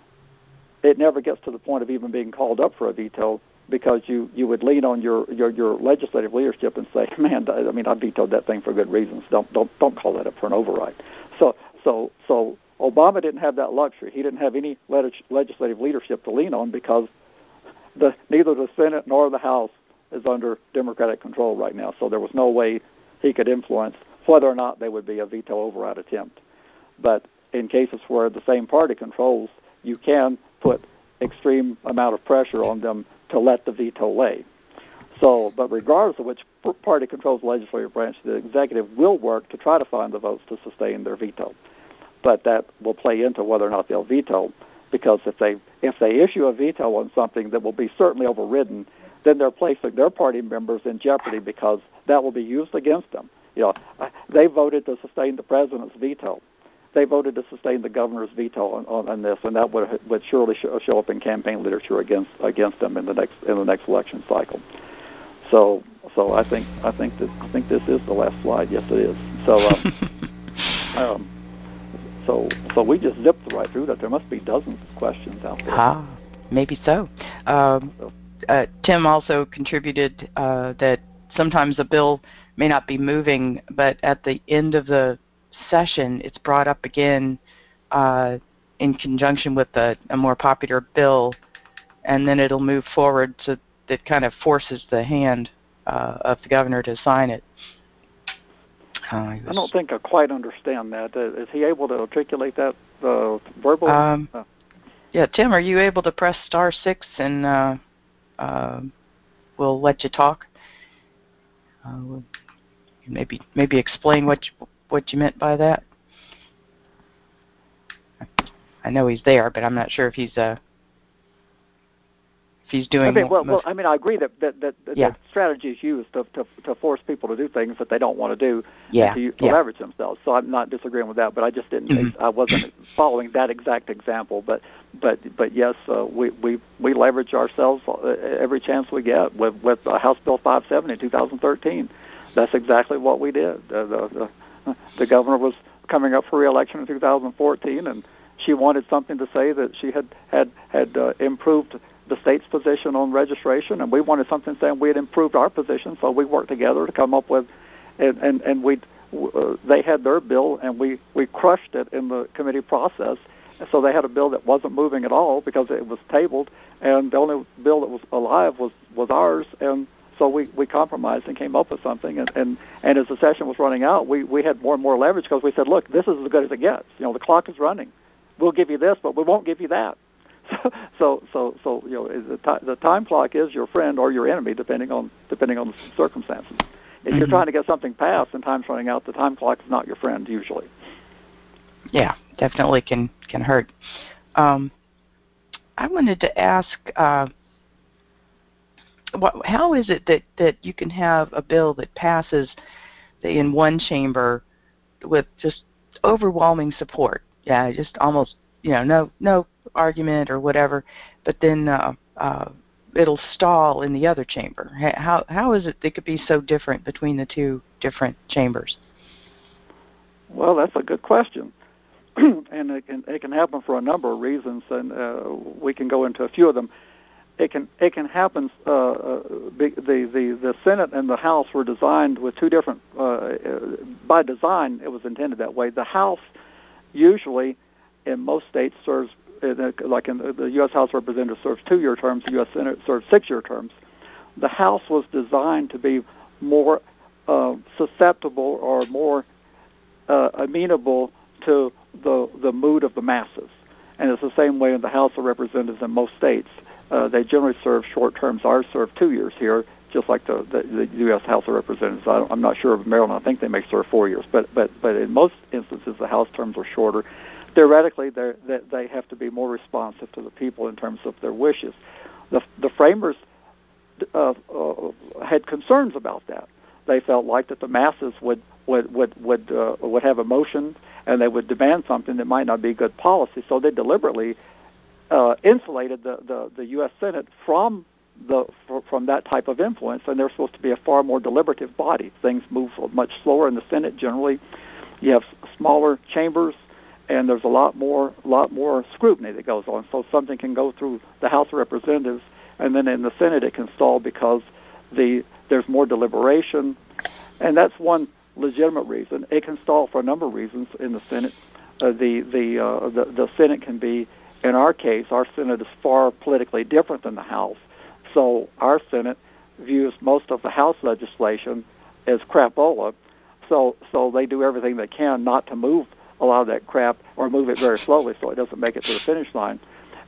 S2: it never gets to the point of even being called up for a veto, because you, you would lean on your, your, your legislative leadership and say, man, I mean, I vetoed that thing for good reasons. Don't don't don't call that up for an override. So so so Obama didn't have that luxury. He didn't have any leg- legislative leadership to lean on, because the neither the Senate nor the House is under Democratic control right now. So there was no way he could influence whether or not there would be a veto override attempt. But in cases where the same party controls, you can put extreme amount of pressure on them to let the veto lay. So, but regardless of which party controls the legislative branch, the executive will work to try to find the votes to sustain their veto. But that will play into whether or not they'll veto, because if they if they issue a veto on something that will be certainly overridden, then they're placing their party members in jeopardy, because that will be used against them. You know, they voted to sustain the president's veto. They voted to sustain the governor's veto on, on, on this, and that would would surely show, show up in campaign literature against against them in the next in the next election cycle. So, so I think I think that I think this is the last slide. Yes, it is. So, um, um, so so we just zipped right through that. There must be dozens of questions out there.
S3: Ah, maybe so. Um, uh, Tim also contributed uh, that sometimes a bill may not be moving, but at the end of the session, it's brought up again uh, in conjunction with a, a more popular bill, and then it'll move forward. So that kind of forces the hand uh, of the governor to sign it. Uh,
S2: I don't think I quite understand that. Uh, is he able to articulate that uh, verbally?
S3: Um,
S2: uh.
S3: Yeah, Tim, are you able to press star six and uh, uh, we'll let you talk? Uh, we'll maybe maybe explain what you, what you meant by that. I know he's there, but I'm not sure if he's uh, if he's doing.
S2: I mean, well,
S3: most...
S2: well, I mean, I agree that that that,
S3: yeah.
S2: that strategy is used to, to to force people to do things that they don't want to do,
S3: yeah.
S2: and to, to
S3: yeah.
S2: leverage themselves. So I'm not disagreeing with that, but I just didn't.
S3: Mm-hmm.
S2: I wasn't following that exact example. But but but yes, uh, we we we leverage ourselves every chance we get with with uh, House Bill five seventy in two thousand thirteen. That's exactly what we did. Uh, the, the the governor was coming up for re-election in two thousand fourteen, and she wanted something to say that she had had had uh, improved the state's position on registration, and we wanted something saying we had improved our position. So we worked together to come up with, and and and we uh, they had their bill, and we we crushed it in the committee process. So they had a bill that wasn't moving at all because it was tabled, and the only bill that was alive was was ours. And so we, we compromised and came up with something. And, and, and as the session was running out, we, we had more and more leverage, because we said, look, this is as good as it gets. You know, the clock is running. We'll give you this, but we won't give you that. So, so, so, so you know, the, t- the time clock is your friend or your enemy, depending on depending on the circumstances. If mm-hmm. you're trying to get something passed and time's running out, the time clock is not your friend usually.
S3: Yeah, definitely can can hurt. Um, I wanted to ask, uh, what, how is it that, that you can have a bill that passes in one chamber with just overwhelming support? Yeah, just almost, you know, no no argument or whatever, but then uh, uh, it'll stall in the other chamber. How how is it they could be so different between the two different chambers?
S2: Well, that's a good question. And it can it can happen for a number of reasons, and uh, we can go into a few of them. It can it can happen. Uh, uh, the, the the Senate and the House were designed with two different. Uh, by design, it was intended that way. The House usually, in most states, serves like in the U S House of Representatives serves two-year terms. The U S Senate serves six-year terms. The House was designed to be more uh, susceptible or more uh, amenable to the the mood of the masses, and it's the same way in the House of Representatives in most states. Uh, they generally serve short terms. Ours serve two years here, just like the, the, the U S House of Representatives. I I'm not sure of Maryland. I think they may serve four years, but but but in most instances, the House terms are shorter. Theoretically, they they have to be more responsive to the people in terms of their wishes. The the framers uh, uh, had concerns about that. They felt like that the masses would would would would, uh, would have emotion, and they would demand something that might not be good policy. So they deliberately uh, insulated the, the, the U S Senate from the from that type of influence, and they're supposed to be a far more deliberative body. Things move much slower in the Senate generally. You have smaller chambers, and there's a lot more lot more scrutiny that goes on. So something can go through the House of Representatives, and then in the Senate it can stall because the there's more deliberation, and that's one legitimate reason. It can stall for a number of reasons in the Senate. Uh, the the, uh, the the Senate can be, in our case, our Senate is far politically different than the House. So our Senate views most of the House legislation as crapola. So so they do everything they can not to move a lot of that crap, or move it very slowly so it doesn't make it to the finish line.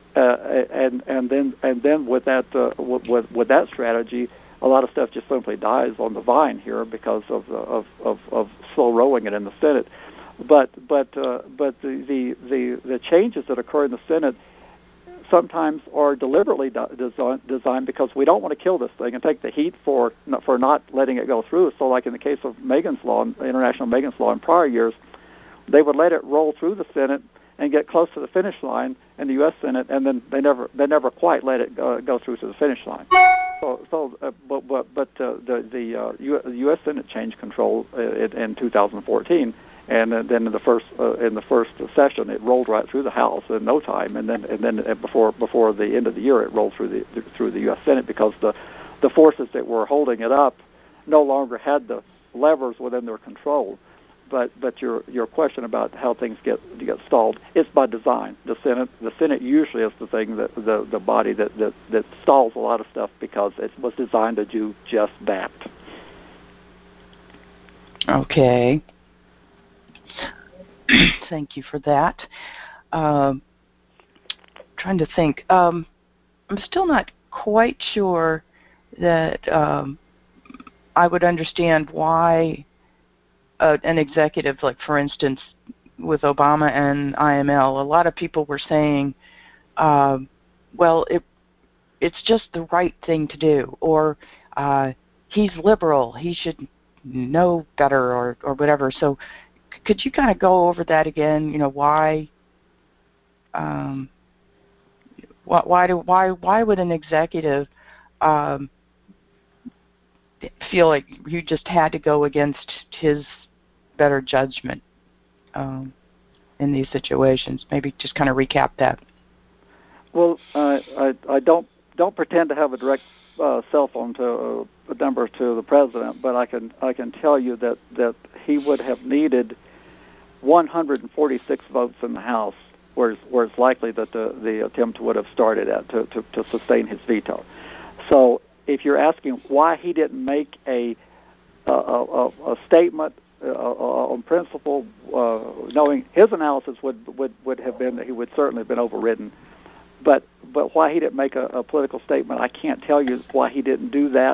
S2: Uh, and and then and then with that uh, with with that strategy, a lot of stuff just simply dies on the vine here because of the, of, of of slow rolling it in the Senate. But but uh, but the, the the the changes that occur in the Senate sometimes are deliberately design, designed because we don't want to kill this thing and take the heat for for not letting it go through. So, like in the case of Megan's Law, international Megan's Law in prior years, they would let it roll through the Senate and get close to the finish line in the U S Senate, and then they never they never quite let it uh, go through to the finish line. So, so uh, but but, but uh, the the uh, U S Senate changed control uh, in two thousand fourteen, and uh, then in the first uh, in the first session it rolled right through the House in no time, and then and then before before the end of the year it rolled through the through the U S Senate because the the forces that were holding it up no longer had the levers within their control. But but your your question about how things get get stalled, it's by design. The Senate the Senate usually is the thing that the, the body that, that, that stalls a lot of stuff because it was designed to do just that.
S3: Okay. Thank you for that. Um, trying to think. Um, I'm still not quite sure that um, I would understand why Uh, an executive, like for instance, with Obama and I M L, a lot of people were saying, uh, well, it, it's just the right thing to do, or uh, he's liberal, he should know better, or, or whatever. So c- could you kind of go over that again? You know, why, um, why, why, do, why, why would an executive um, feel like you just had to go against his better judgment um, in these situations? Maybe just kind of recap that.
S2: Well, uh, I I don't don't pretend to have a direct uh, cell phone to uh, a number to the president, but I can I can tell you that, that he would have needed one hundred forty-six votes in the House, where it's, where it's likely that the, the attempt would have started at to, to, to sustain his veto. So if you're asking why he didn't make a a, a, a statement Uh, on principle, uh, knowing his analysis would, would would have been that he would certainly have been overridden, but but why he didn't make a, a political statement, I can't tell you why he didn't do that.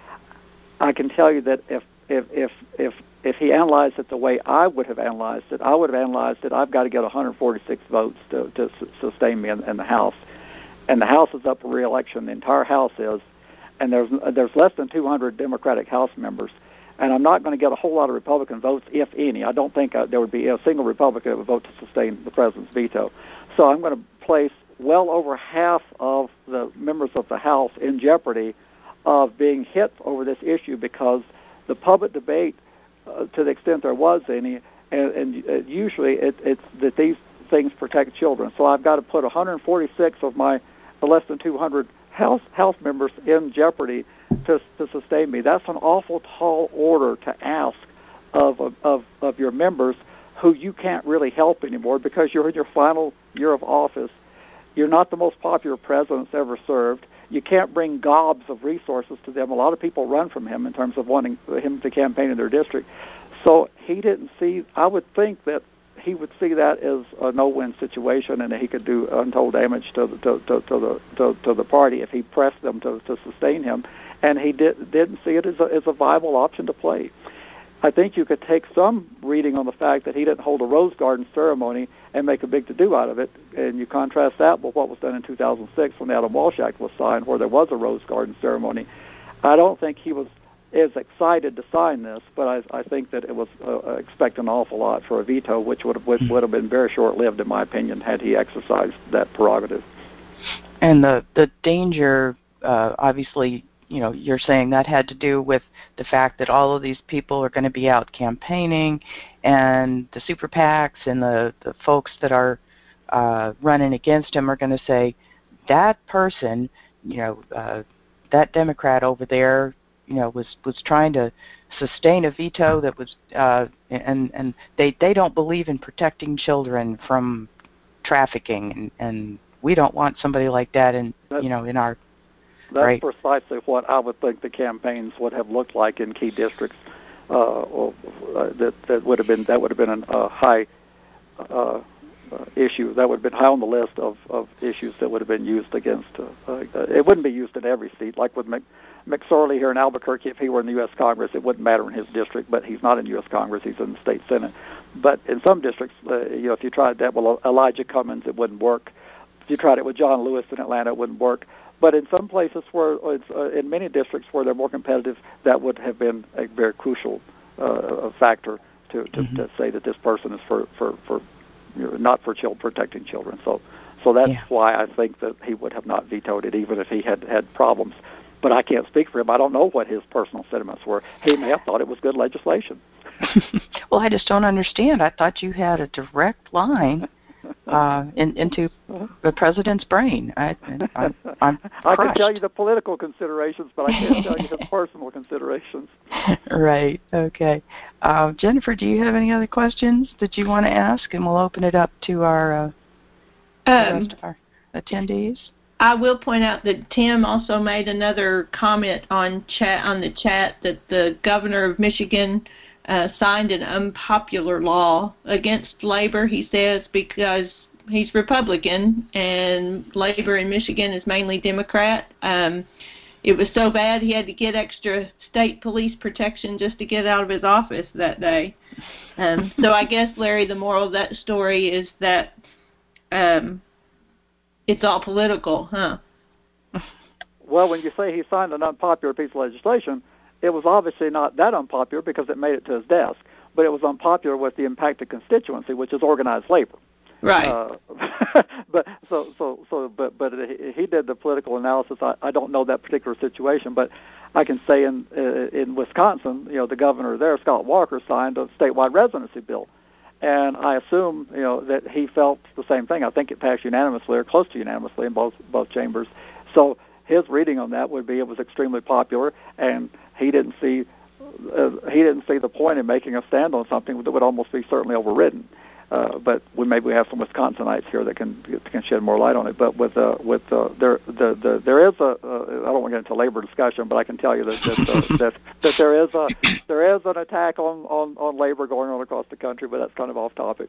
S2: I can tell you that if if if if if he analyzed it the way I would have analyzed it, I would have analyzed it. I've got to get one hundred forty-six votes to to sustain me in, in the House, and the House is up for re-election. The entire House is, and there's there's less than two hundred Democratic House members. And I'm not going to get a whole lot of Republican votes, if any. I don't think uh, there would be a single Republican that would vote to sustain the president's veto. So I'm going to place well over half of the members of the House in jeopardy of being hit over this issue because the public debate, uh, to the extent there was any, and, and uh, usually it, it's that these things protect children. So I've got to put one hundred forty-six of my less than two hundred House House members in jeopardy to, to sustain me. That's an awful tall order to ask of, of of your members who you can't really help anymore because you're in your final year of office. You're not the most popular president ever served. You can't bring gobs of resources to them. A lot of people run from him in terms of wanting him to campaign in their district. So he didn't see, I would think that he would see that as a no-win situation, and that he could do untold damage to the, to, to, to the to, to the party if he pressed them to, to sustain him. And he did, didn't see it as a, as a viable option to play. I think you could take some reading on the fact that he didn't hold a Rose Garden ceremony and make a big to-do out of it, and you contrast that with what was done in two thousand six when the Adam Walsh Act was signed, where there was a Rose Garden ceremony. I don't think he was as excited to sign this, but I, I think that it was uh, expect an awful lot for a veto, which would have, would, would have been very short-lived, in my opinion, had he exercised that prerogative.
S3: And the, the danger, uh, obviously, you know, you're saying that had to do with the fact that all of these people are going to be out campaigning, and the super PACs and the, the folks that are uh, running against him are going to say, that person, you know, uh, that Democrat over there, you know, was, was trying to sustain a veto that was, uh, and, and they, they don't believe in protecting children from trafficking, and, and we don't want somebody like that in,
S2: That's,
S3: you know, in our,
S2: That's
S3: right?
S2: precisely what I would think the campaigns would have looked like in key districts. Uh, or, uh, that that would have been that would have been a uh, high uh, uh, issue. That would have been high on the list of, of issues that would have been used against. Uh, uh, it wouldn't be used in every seat, like with Mc, McSorley here in Albuquerque. If he were in the U S Congress, it wouldn't matter in his district. But he's not in U S Congress; he's in the state Senate. But in some districts, uh, you know, if you tried that with Elijah Cummings, it wouldn't work. If you tried it with John Lewis in Atlanta, it wouldn't work. But in some places where, it's, uh, in many districts where they're more competitive, that would have been a very crucial uh, factor to, to, mm-hmm. to say that this person is for, for, for you know, not for children, protecting children. So, so that's yeah. why I think that he would have not vetoed it, even if he had had problems. But I can't speak for him. I don't know what his personal sentiments were. He may have thought it was good legislation.
S3: Well, I just don't understand. I thought you had a direct line uh, in, into the president's brain. I, I, I'm
S2: I can tell you the political considerations, but I can't tell you his personal considerations.
S3: Right. Okay. Uh, Jennifer, do you have any other questions that you want to ask, and we'll open it up to our uh, um, rest of our attendees?
S1: I will point out that Tim also made another comment on chat on the chat that the governor of Michigan Uh, signed an unpopular law against labor, he says, because he's Republican and labor in Michigan is mainly Democrat. Um, it was so bad he had to get extra state police protection just to get out of his office that day. Um, so I guess, Larry, the moral of that story is that um, it's all political, huh?
S2: Well, when you say he signed an unpopular piece of legislation, it was obviously not that unpopular because it made it to his desk, but it was unpopular with the impacted constituency, which is organized labor.
S1: Right.
S2: Uh, but so so so but but he did the political analysis. I, I don't know that particular situation, but I can say in uh, in Wisconsin, you know, the governor there, Scott Walker, signed a statewide residency bill, and I assume you know that he felt the same thing. I think it passed unanimously or close to unanimously in both both chambers. So his reading on that would be it was extremely popular, and he didn't see uh, he didn't see the point in making a stand on something that would almost be certainly overridden. Uh, but we maybe we have some Wisconsinites here that can can shed more light on it. But with uh, with uh, there the, the there is a uh, I don't want to get into labor discussion, but I can tell you that that, uh, that that there is a there is an attack on, on, on labor going on across the country, but that's kind of off topic.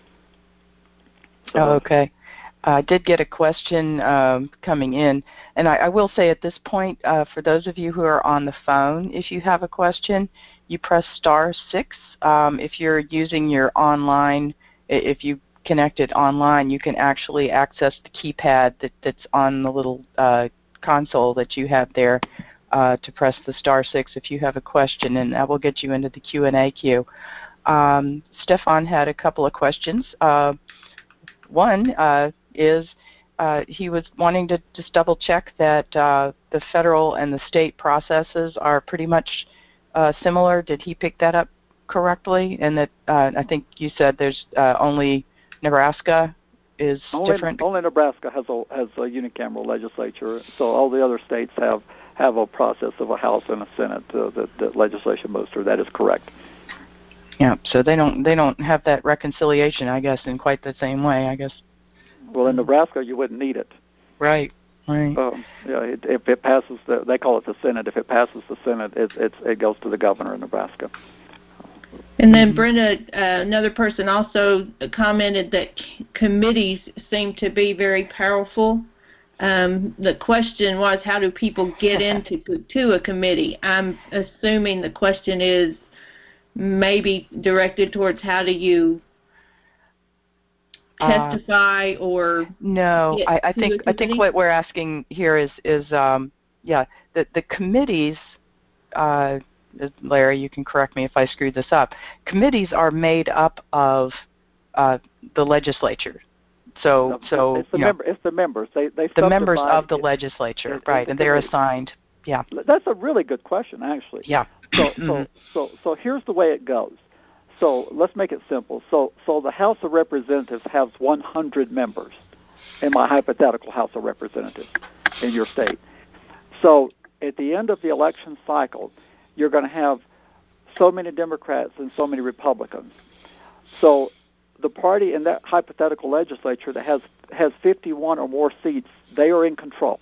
S3: So, oh, okay. I did get a question um, coming in, and I, I will say at this point, uh, for those of you who are on the phone, if you have a question, you press star six. Um, if you're using your online, if you connect it online, you can actually access the keypad that, that's on the little uh, console that you have there uh, to press the star six if you have a question, and that will get you into the Q and A queue. Um, Stefan had a couple of questions. Uh, one uh, is uh, he was wanting to just double check that uh, the federal and the state processes are pretty much uh, similar. Did he pick that up correctly? And that uh, I think you said there's uh, only Nebraska is
S2: only,
S3: different.
S2: Only Nebraska has a has a unicameral legislature, so all the other states have, have a process of a House and a Senate uh, that, that legislation moves through. That is correct.
S3: Yeah, so they don't they don't have that reconciliation, I guess, in quite the same way, I guess.
S2: Well, in Nebraska, you wouldn't need it.
S3: Right, right.
S2: Um, yeah, it, if it passes, the, they call it the Senate. If it passes the Senate, it, it's, it goes to the governor in Nebraska.
S1: And then Brenda, uh, another person also commented that c- committees seem to be very powerful. Um, the question was, how do people get into to a committee? I'm assuming the question is, maybe directed towards how do you testify uh, or
S3: no I, I think I think what we're asking here is is um, yeah the the committees uh, Larry, you can correct me if I screw this up. Committees are made up of uh, the legislature. So
S2: no,
S3: so
S2: it's the
S3: you
S2: member
S3: know,
S2: it's the members they they
S3: the members of the
S2: it,
S3: legislature
S2: it,
S3: right
S2: it,
S3: and they're assigned. Yeah,
S2: that's a really good question actually.
S3: Yeah.
S2: so so so so here's the way it goes. So let's make it simple. So so the House of Representatives has one hundred members in my hypothetical House of Representatives in your state. So at the end of the election cycle, you're going to have so many Democrats and so many Republicans. So the party in that hypothetical legislature that has has fifty-one or more seats, they are in control.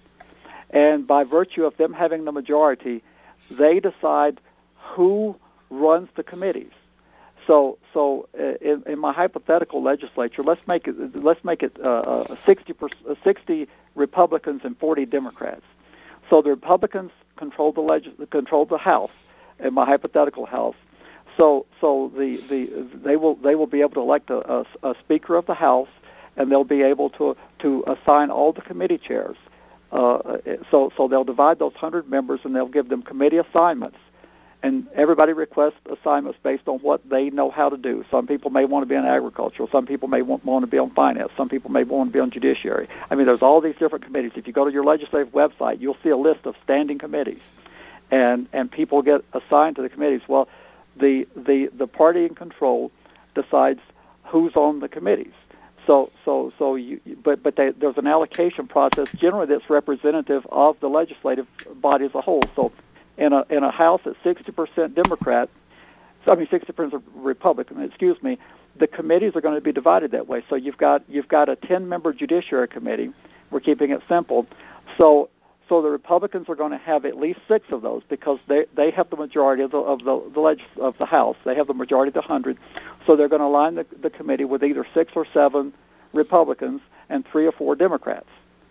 S2: And by virtue of them having the majority, they decide who runs the committees. So, so in, in my hypothetical legislature, let's make it let's make it uh, sixty, sixty Republicans and forty Democrats. So the Republicans control the leg- control the House in my hypothetical House. So, so the, the they will they will be able to elect a, a, a Speaker of the House, and they'll be able to to assign all the committee chairs. Uh, so, so they'll divide those one hundred members, and they'll give them committee assignments. And everybody requests assignments based on what they know how to do. Some people may want to be on agriculture. Some people may want, want to be on finance. Some people may want to be on judiciary. I mean, there's all these different committees. If you go to your legislative website, you'll see a list of standing committees, and and people get assigned to the committees. Well, the the the party in control decides who's on the committees. So so so you but but they, there's an allocation process generally that's representative of the legislative body as a whole. So in a in a House that's sixty percent Democrat, so I mean sixty percent Republican, excuse me, the committees are going to be divided that way. So you've got you've got a ten-member Judiciary Committee. We're keeping it simple. So so the Republicans are going to have at least six of those because they they have the majority of the of the, the legis, of the House. They have the majority of the one hundred. So they're going to align the, the committee with either six or seven Republicans and three or four Democrats.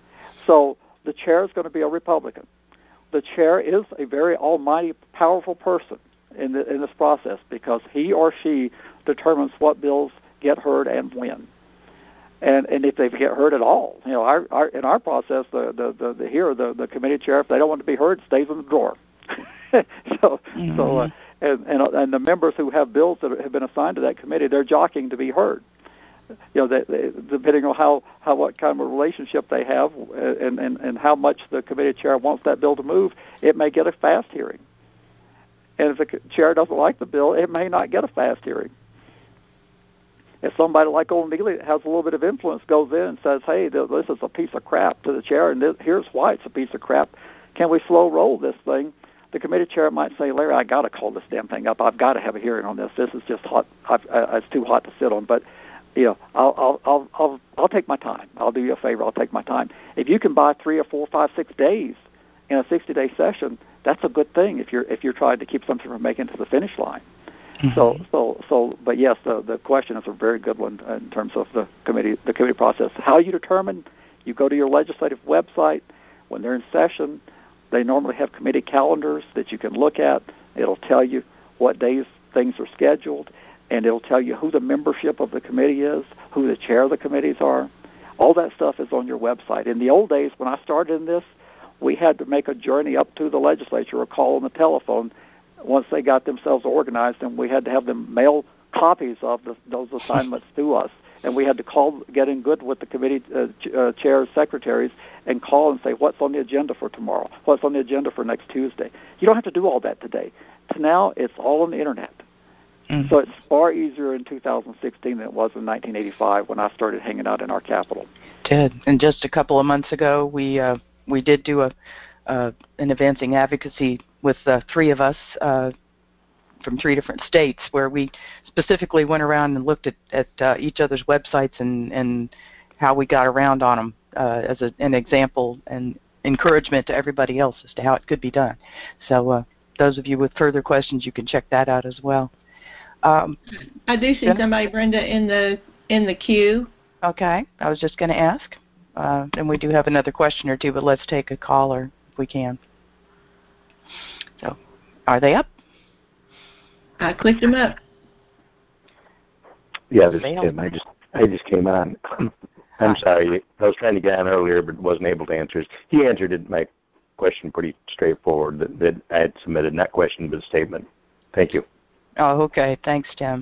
S2: So the chair is going to be a Republican. The chair is a very almighty, powerful person in, the, in this process because he or she determines what bills get heard and when, and and if they get heard at all. You know, our, our in our process, the the the, the here the, the committee chair, if they don't want to be heard, stays in the drawer. so
S3: mm-hmm.
S2: so uh, and, and and the members who have bills that have been assigned to that committee, they're jockeying to be heard. You know, they, they, depending on how, how what kind of a relationship they have and, and, and how much the committee chair wants that bill to move, it may get a fast hearing. And if the chair doesn't like the bill, it may not get a fast hearing. If somebody like Old Neely that has a little bit of influence goes in and says, hey, this is a piece of crap to the chair, and this, here's why it's a piece of crap, can we slow roll this thing? The committee chair might say, Larry, I got to call this damn thing up. I've got to have a hearing on this. This is just hot. I've, I, it's too hot to sit on. But you know, I'll, I'll, I'll, I'll, I'll take my time. I'll do you a favor. I'll take my time. If you can buy three or four, five, six days in a sixty-day session, that's a good thing. If you're if you're trying to keep something from making it to the finish line. Mm-hmm. So, so, so. But yes, the the question is a very good one in terms of the committee the committee process. How you determine? You go to your legislative website when they're in session. They normally have committee calendars that you can look at. It'll tell you what days things are scheduled. And it'll tell you who the membership of the committee is, who the chair of the committees are. All that stuff is on your website. In the old days, when I started in this, we had to make a journey up to the legislature or call on the telephone once they got themselves organized, and we had to have them mail copies of the, those assignments to us. And we had to call, get in good with the committee uh, ch- uh, chairs, secretaries, and call and say, what's on the agenda for tomorrow? What's on the agenda for next Tuesday? You don't have to do all that today. To now, it's all on the Internet. Mm-hmm. So it's far easier in two thousand sixteen than it was in nineteen eighty-five when I started hanging out in our Capitol.
S3: Did and just a couple of months ago, we uh, we did do a uh, an advancing advocacy with uh, three of us uh, from three different states, where we specifically went around and looked at at uh, each other's websites and and how we got around on them uh, as a, an example and encouragement to everybody else as to how it could be done. So uh, those of you with further questions, you can check that out as well. Um,
S1: I do see Jennifer? somebody, Brenda, in the in the queue.
S3: Okay, I was just going to ask, uh, and we do have another question or two, but let's take a caller if we can. So, are they up?
S1: I clicked them up.
S4: Yeah, this is Tim. I just I just came on. I'm sorry. I was trying to get on earlier, but wasn't able to answer. He answered it, my question pretty straightforward that, that I had submitted, not question, but a statement. Thank you.
S3: Oh, okay. Thanks, Tim.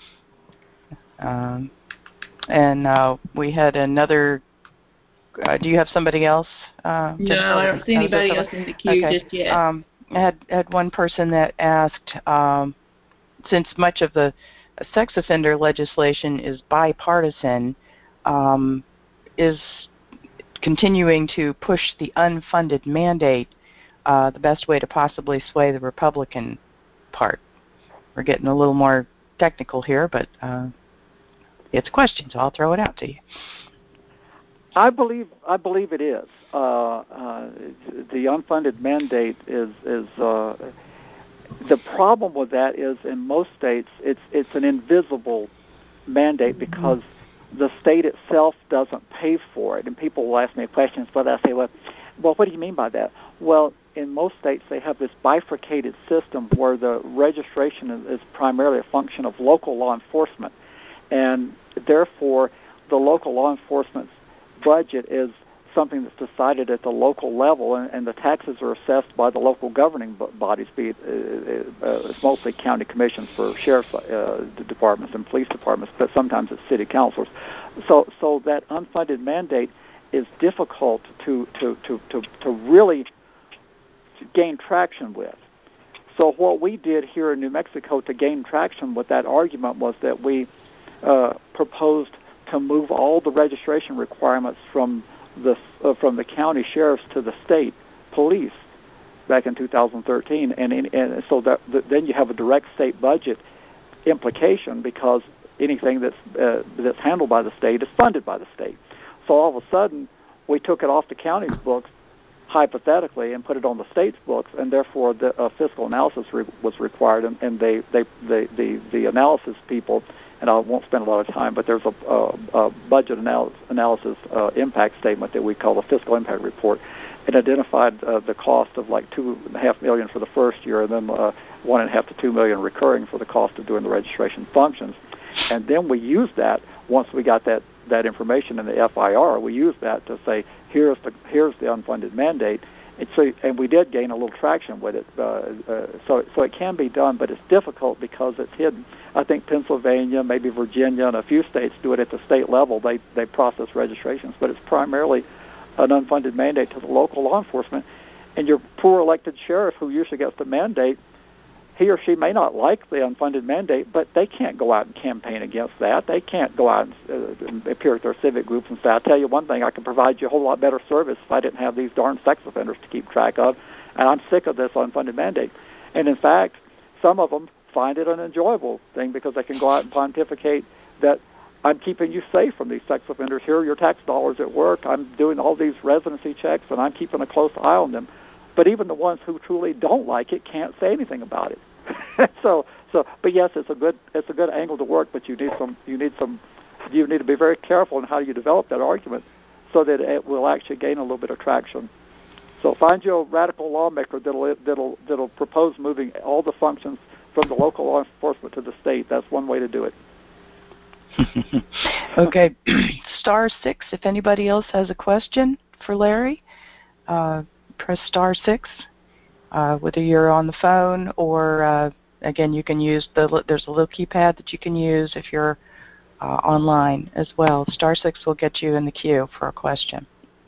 S3: Um, and uh, we had another. Uh, do you have somebody else? Uh,
S1: no, I don't see anybody else in the queue
S3: okay.
S1: just yet.
S3: Um, I had had one person that asked, um, since much of the sex offender legislation is bipartisan, um, is continuing to push the unfunded mandate uh, the best way to possibly sway the Republican part? We're getting a little more technical here, but uh, it's a question, so I'll throw it out to you.
S2: I believe I believe it is. Uh, uh, the unfunded mandate is is uh, the problem with that is in most states it's it's an invisible mandate because the state itself doesn't pay for it. And people will ask me questions, but I say, well, well, what do you mean by that? Well, in most states they have this bifurcated system where the registration is, is primarily a function of local law enforcement, and therefore the local law enforcement's budget is something that's decided at the local level, and, and the taxes are assessed by the local governing bodies, be it uh, uh, it's mostly county commissions for sheriff's uh, departments and police departments, but sometimes it's city councils. So, so that unfunded mandate is difficult to to to to, to really gain traction with. So, what we did here in New Mexico to gain traction with that argument was that we uh, proposed to move all the registration requirements from the uh, from the county sheriffs to the state police back in two thousand thirteen, and, in, and so that, that then you have a direct state budget implication because anything that's uh, that's handled by the state is funded by the state. So all of a sudden, we took it off the county's books hypothetically and put it on the state's books, and therefore the uh, fiscal analysis re- was required, and, and they, they, they the the analysis people. And I won't spend a lot of time, but there's a, a, a budget anal- analysis uh, impact statement that we call the fiscal impact report. It identified uh, the cost of like two and a half million for the first year, and then uh, one and a half to two million recurring for the cost of doing the registration functions. And then we used that once we got that, that information in the F I R. We used that to say here's the here's the unfunded mandate. And so, and we did gain a little traction with it. Uh, uh, so, so it can be done, but it's difficult because it's hidden. I think Pennsylvania, maybe Virginia, and a few states do it at the state level. They they process registrations, but it's primarily an unfunded mandate to the local law enforcement. And your poor elected sheriff, who usually gets the mandate, he or she may not like the unfunded mandate, but they can't go out and campaign against that. They can't go out and uh, appear at their civic groups and say, I'll tell you one thing, I can provide you a whole lot better service if I didn't have these darn sex offenders to keep track of, and I'm sick of this unfunded mandate. And in fact, some of them find it an enjoyable thing because they can go out and pontificate that I'm keeping you safe from these sex offenders. Here are your tax dollars at work. I'm doing all these residency checks, and I'm keeping a close eye on them. But even the ones who truly don't like it can't say anything about it. so, so, but yes, it's a good, it's a good angle to work. But you need some, you need some, you need to be very careful in how you develop that argument, so that it will actually gain a little bit of traction. So, find you a radical lawmaker that'll that'll that'll propose moving all the functions from the local law enforcement to the state. That's one way to do it.
S3: Okay, star six. If anybody else has a question for Larry, uh, press star six. Uh, whether you're on the phone or, uh, again, you can use the, there's a little keypad that you can use if you're uh, online as well. Star six will get you in the queue for a question.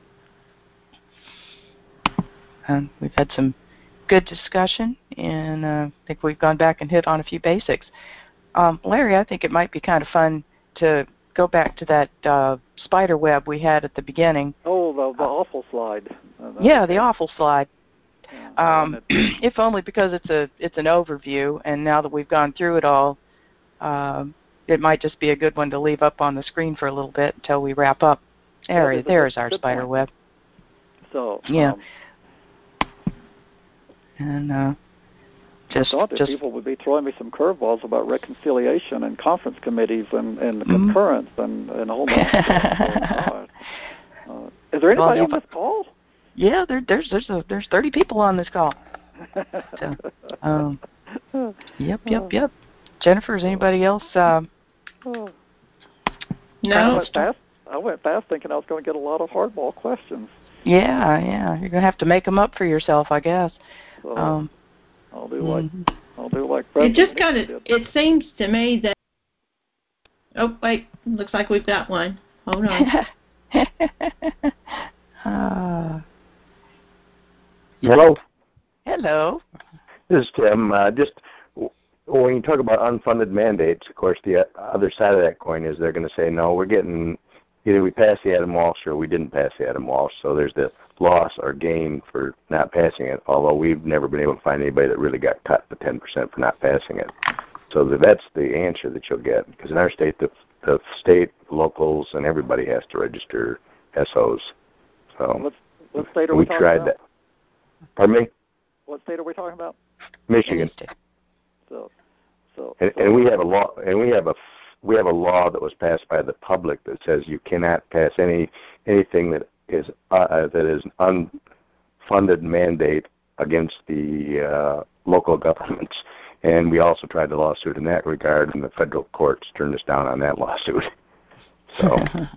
S3: And we've had some good discussion, and uh, I think we've gone back and hit on a few basics. Um, Larry, I think it might be kind of fun to go back to that uh, spider web we had at the beginning.
S2: Oh, the, the uh, awful slide. Uh,
S3: yeah, the awful slide. Um, if only because it's a it's an overview, and now that we've gone through it all, um, it might just be a good one to leave up on the screen for a little bit until we wrap up. There,
S2: yeah,
S3: there's our spider point. web.
S2: So
S3: yeah,
S2: um,
S3: and uh, just
S2: I thought that
S3: just
S2: people would be throwing me some curveballs about reconciliation and conference committees and, and mm-hmm. concurrence and, and a whole bunch of stuff. So, uh, is there anybody well, on this call?
S3: Yeah, there, there's there's a, there's thirty people on this call. So, um, Yep, yep, yep. Jennifer, is anybody else? Uh,
S2: oh.
S1: No.
S2: I went fast. I went fast thinking I was going to get a lot of hardball questions.
S3: Yeah, yeah. You're going to have to make them up for yourself, I guess.
S2: So
S3: Um,
S2: I'll do like
S3: mm-hmm.
S2: I'll do like.
S1: It just kind of.
S2: did.
S1: It seems to me that. Oh wait, looks like we've got one. Hold on.
S3: uh,
S4: Hello.
S3: Hello.
S4: This is Tim. Uh, just when you talk about unfunded mandates, of course, the other side of that coin is they're going to say, no, we're getting either we passed the Adam Walsh or we didn't pass the Adam Walsh. So there's the loss or gain for not passing it, although we've never been able to find anybody that really got cut the ten percent for not passing it. So that's the answer that you'll get, because in our state, the, the state, locals, and everybody has to register S Os. So
S2: what, what state are we,
S4: we
S2: talking
S4: tried
S2: about?
S4: that. Pardon me?
S2: What state are we talking about?
S4: Michigan.
S2: So, so,
S4: and,
S2: so
S4: and we have a law, and we have a we have a law that was passed by the public that says you cannot pass any anything that is uh, that is an unfunded mandate against the uh, local governments. And we also tried the lawsuit in that regard, and the federal courts turned us down on that lawsuit. So,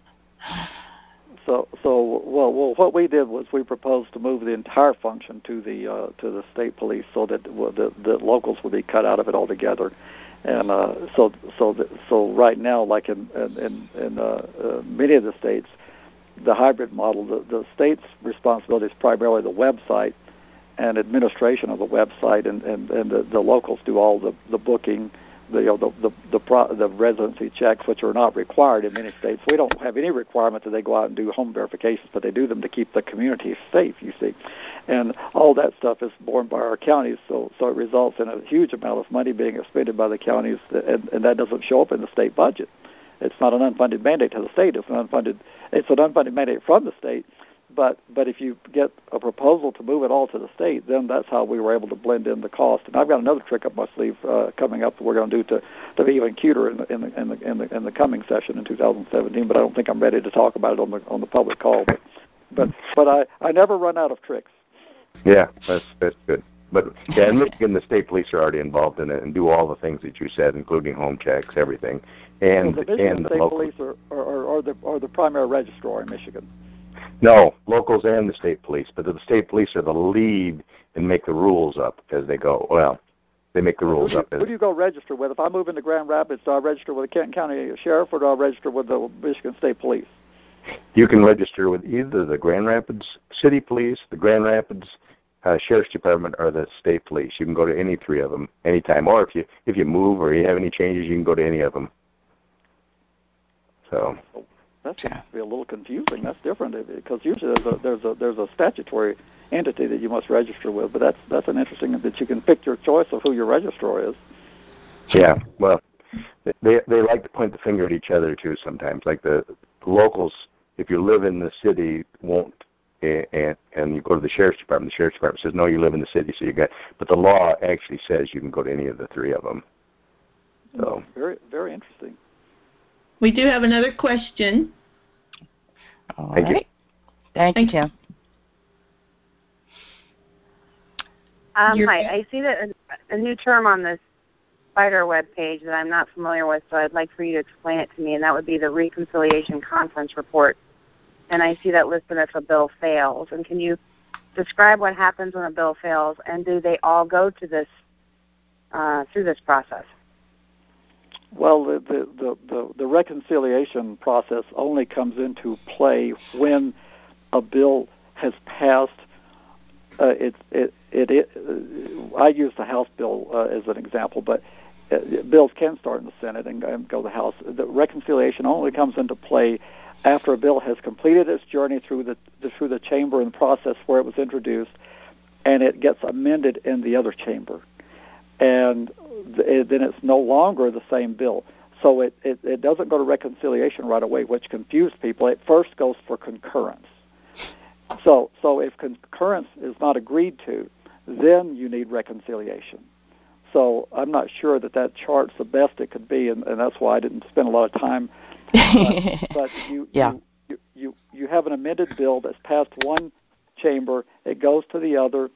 S2: so, so, well, well, what we did was we proposed to move the entire function to the uh, to the state police, so that well, the, the locals would be cut out of it altogether. And uh, so, so, the, so, right now, like in in, in uh, uh, many of the states, the hybrid model, the, the state's responsibility is primarily the website and administration of the website, and, and, and the, the locals do all the, the booking, the, you know, the the the, pro, the residency checks, which are not required in many states. We don't have any requirement that they go out and do home verifications, but they do them to keep the community safe, you see. And all that stuff is borne by our counties, so so it results in a huge amount of money being expended by the counties, and, and that doesn't show up in the state budget. It's not an unfunded mandate to the state. It's an unfunded it's an unfunded mandate from the state. But but if you get a proposal to move it all to the state, then that's how we were able to blend in the cost. And I've got another trick up my sleeve uh, coming up that we're going to do to, to be even cuter in the in the in the in the, in the coming session in two thousand seventeen. But I don't think I'm ready to talk about it on the on the public call. But but but I, I never run out of tricks.
S4: Yeah, that's that's good. But yeah, in Michigan, the state police are already involved in it and do all the things that you said, including home checks, everything. And
S2: so the Michigan
S4: and the
S2: state
S4: local
S2: police are, are, are the are the primary registrar in Michigan.
S4: No, locals and the state police, but the state police are the lead and make the rules up as they go. Well, they make the rules
S2: who do you,
S4: up. As,
S2: who do you go register with? If I move into Grand Rapids, do I register with the Canton County Sheriff or do I register with the Michigan State Police?
S4: You can register with either the Grand Rapids City Police, the Grand Rapids uh, Sheriff's Department, or the state police. You can go to any three of them anytime. Or if you if you move or you have any changes, you can go to any of them. So.
S2: That's going to be a little confusing. That's different because usually there's a there's a there's a statutory entity that you must register with. But that's that's an interesting that you can pick your choice of who your registrar is.
S4: Yeah, well, they they like to point the finger at each other too sometimes. Like the locals, if you live in the city, won't and and you go to the sheriff's department. The sheriff's department says no, you live in the city, so you got. But the law actually says you can go to any of the three of them. So
S2: very very interesting.
S1: We do have another question.
S3: All
S4: Thank
S3: right.
S4: you.
S3: Thank,
S1: Thank
S3: you, Tim.
S5: Um, hi. I see that a, a new term on this SPIDER web page that I'm not familiar with, so I'd like for you to explain it to me, and that would be the Reconciliation Conference Report. And I see that listed if a bill fails. And can you describe what happens when a bill fails, and do they all go to this uh, through this process?
S2: Well, the, the, the, the, the reconciliation process only comes into play when a bill has passed. Uh, it, it, it, it, uh, I use the House bill uh, as an example, but uh, bills can start in the Senate and, and go to the House. The reconciliation only comes into play after a bill has completed its journey through the, the through the chamber and the process where it was introduced, and it gets amended in the other chamber. And th- then it's no longer the same bill. So it, it, it doesn't go to reconciliation right away, which confused people. It first goes for concurrence. So so if concurrence is not agreed to, then you need reconciliation. So I'm not sure that that chart's the best it could be, and, and that's why I didn't spend a lot of time. But, but you,
S3: yeah.
S2: you, you, you have an amended bill that's passed one chamber, it goes to the other.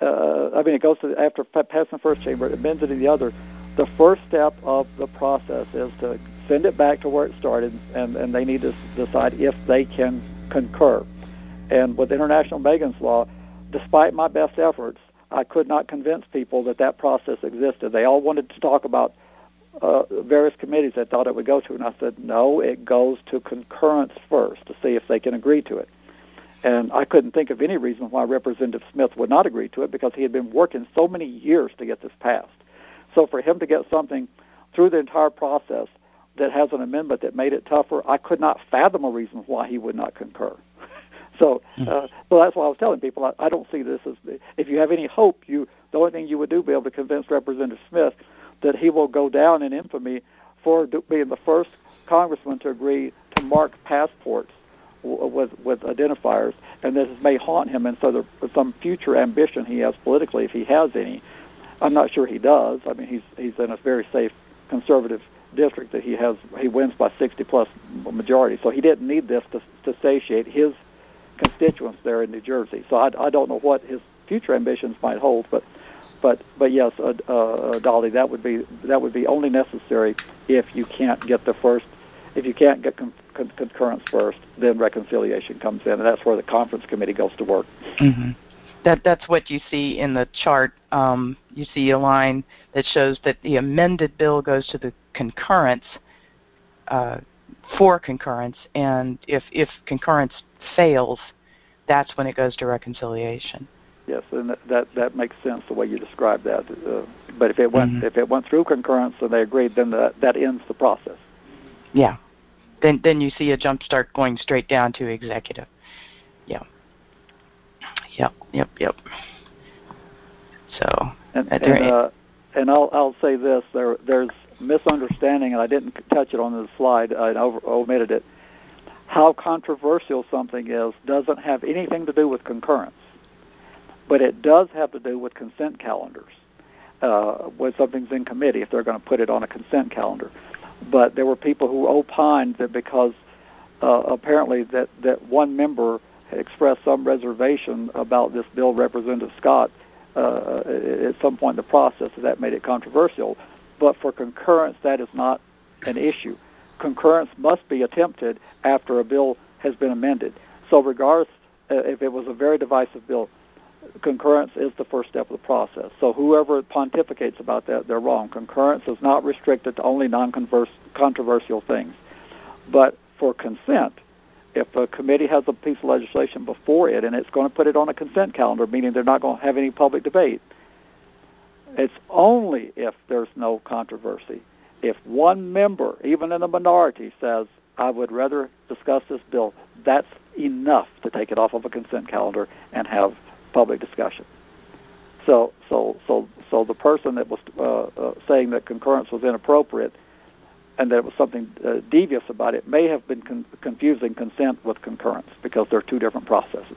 S2: uh, I mean, it goes to after passing the first chamber, it amends it in the other. The first step of the process is to send it back to where it started, and, and they need to decide if they can concur. And with international Megan's law, despite my best efforts, I could not convince people that that process existed. They all wanted to talk about uh, various committees they thought it would go to, and I said, no, it goes to concurrence first to see if they can agree to it. And I couldn't think of any reason why Representative Smith would not agree to it, because he had been working so many years to get this passed. So for him to get something through the entire process that has an amendment that made it tougher, I could not fathom a reason why he would not concur. So, uh, so that's why I was telling people I, I don't see this as, if you have any hope, you the only thing you would do would be able to convince Representative Smith that he will go down in infamy for being the first congressman to agree to mark passports w- with with identifiers, and this may haunt him. And so there, some future ambition he has politically, if he has any, I'm not sure he does. I mean, he's he's in a very safe conservative district that he has. He wins by sixty plus majority, so he didn't need this to, to satiate his constituents there in New Jersey. So I, I don't know what his future ambitions might hold, but but but yes, uh, uh, Dolly, that would be that would be only necessary if you can't get the first, if you can't get con- con- concurrence first, then reconciliation comes in, and that's where the conference committee goes to work.
S3: Mm-hmm. That that's what you see in the chart. Um, you see a line that shows that the amended bill goes to the concurrence uh, for concurrence, and if if concurrence fails, that's when it goes to reconciliation.
S2: Yes, and that that, that makes sense the way you described that. Uh, but if it went
S3: mm-hmm.
S2: if it went through concurrence and they agreed, then that that ends the process.
S3: Yeah. Then then you see a jump start going straight down to executive. Yeah. Yep. Yep. Yep. So.
S2: And and, uh, and I'll I'll say this: there there's misunderstanding, and I didn't touch it on the slide. I over, omitted it. How controversial something is doesn't have anything to do with concurrence, but it does have to do with consent calendars. Uh, when something's in committee, if they're going to put it on a consent calendar. But there were people who opined that because uh, apparently that, that one member had expressed some reservation about this bill, Representative Scott, uh, at some point in the process, that made it controversial. But for concurrence, that is not an issue. Concurrence must be attempted after a bill has been amended. So regardless uh, if it was a very divisive bill, concurrence is the first step of the process. So whoever pontificates about that, they're wrong. Concurrence is not restricted to only non-controversial things. But for consent, if a committee has a piece of legislation before it and it's going to put it on a consent calendar, meaning they're not going to have any public debate, it's only if there's no controversy. If one member, even in the minority, says, I would rather discuss this bill, that's enough to take it off of a consent calendar and have public discussion. So, so, so, so the person that was uh, uh, saying that concurrence was inappropriate and that it was something uh, devious about it may have been con- confusing consent with concurrence because they're two different processes.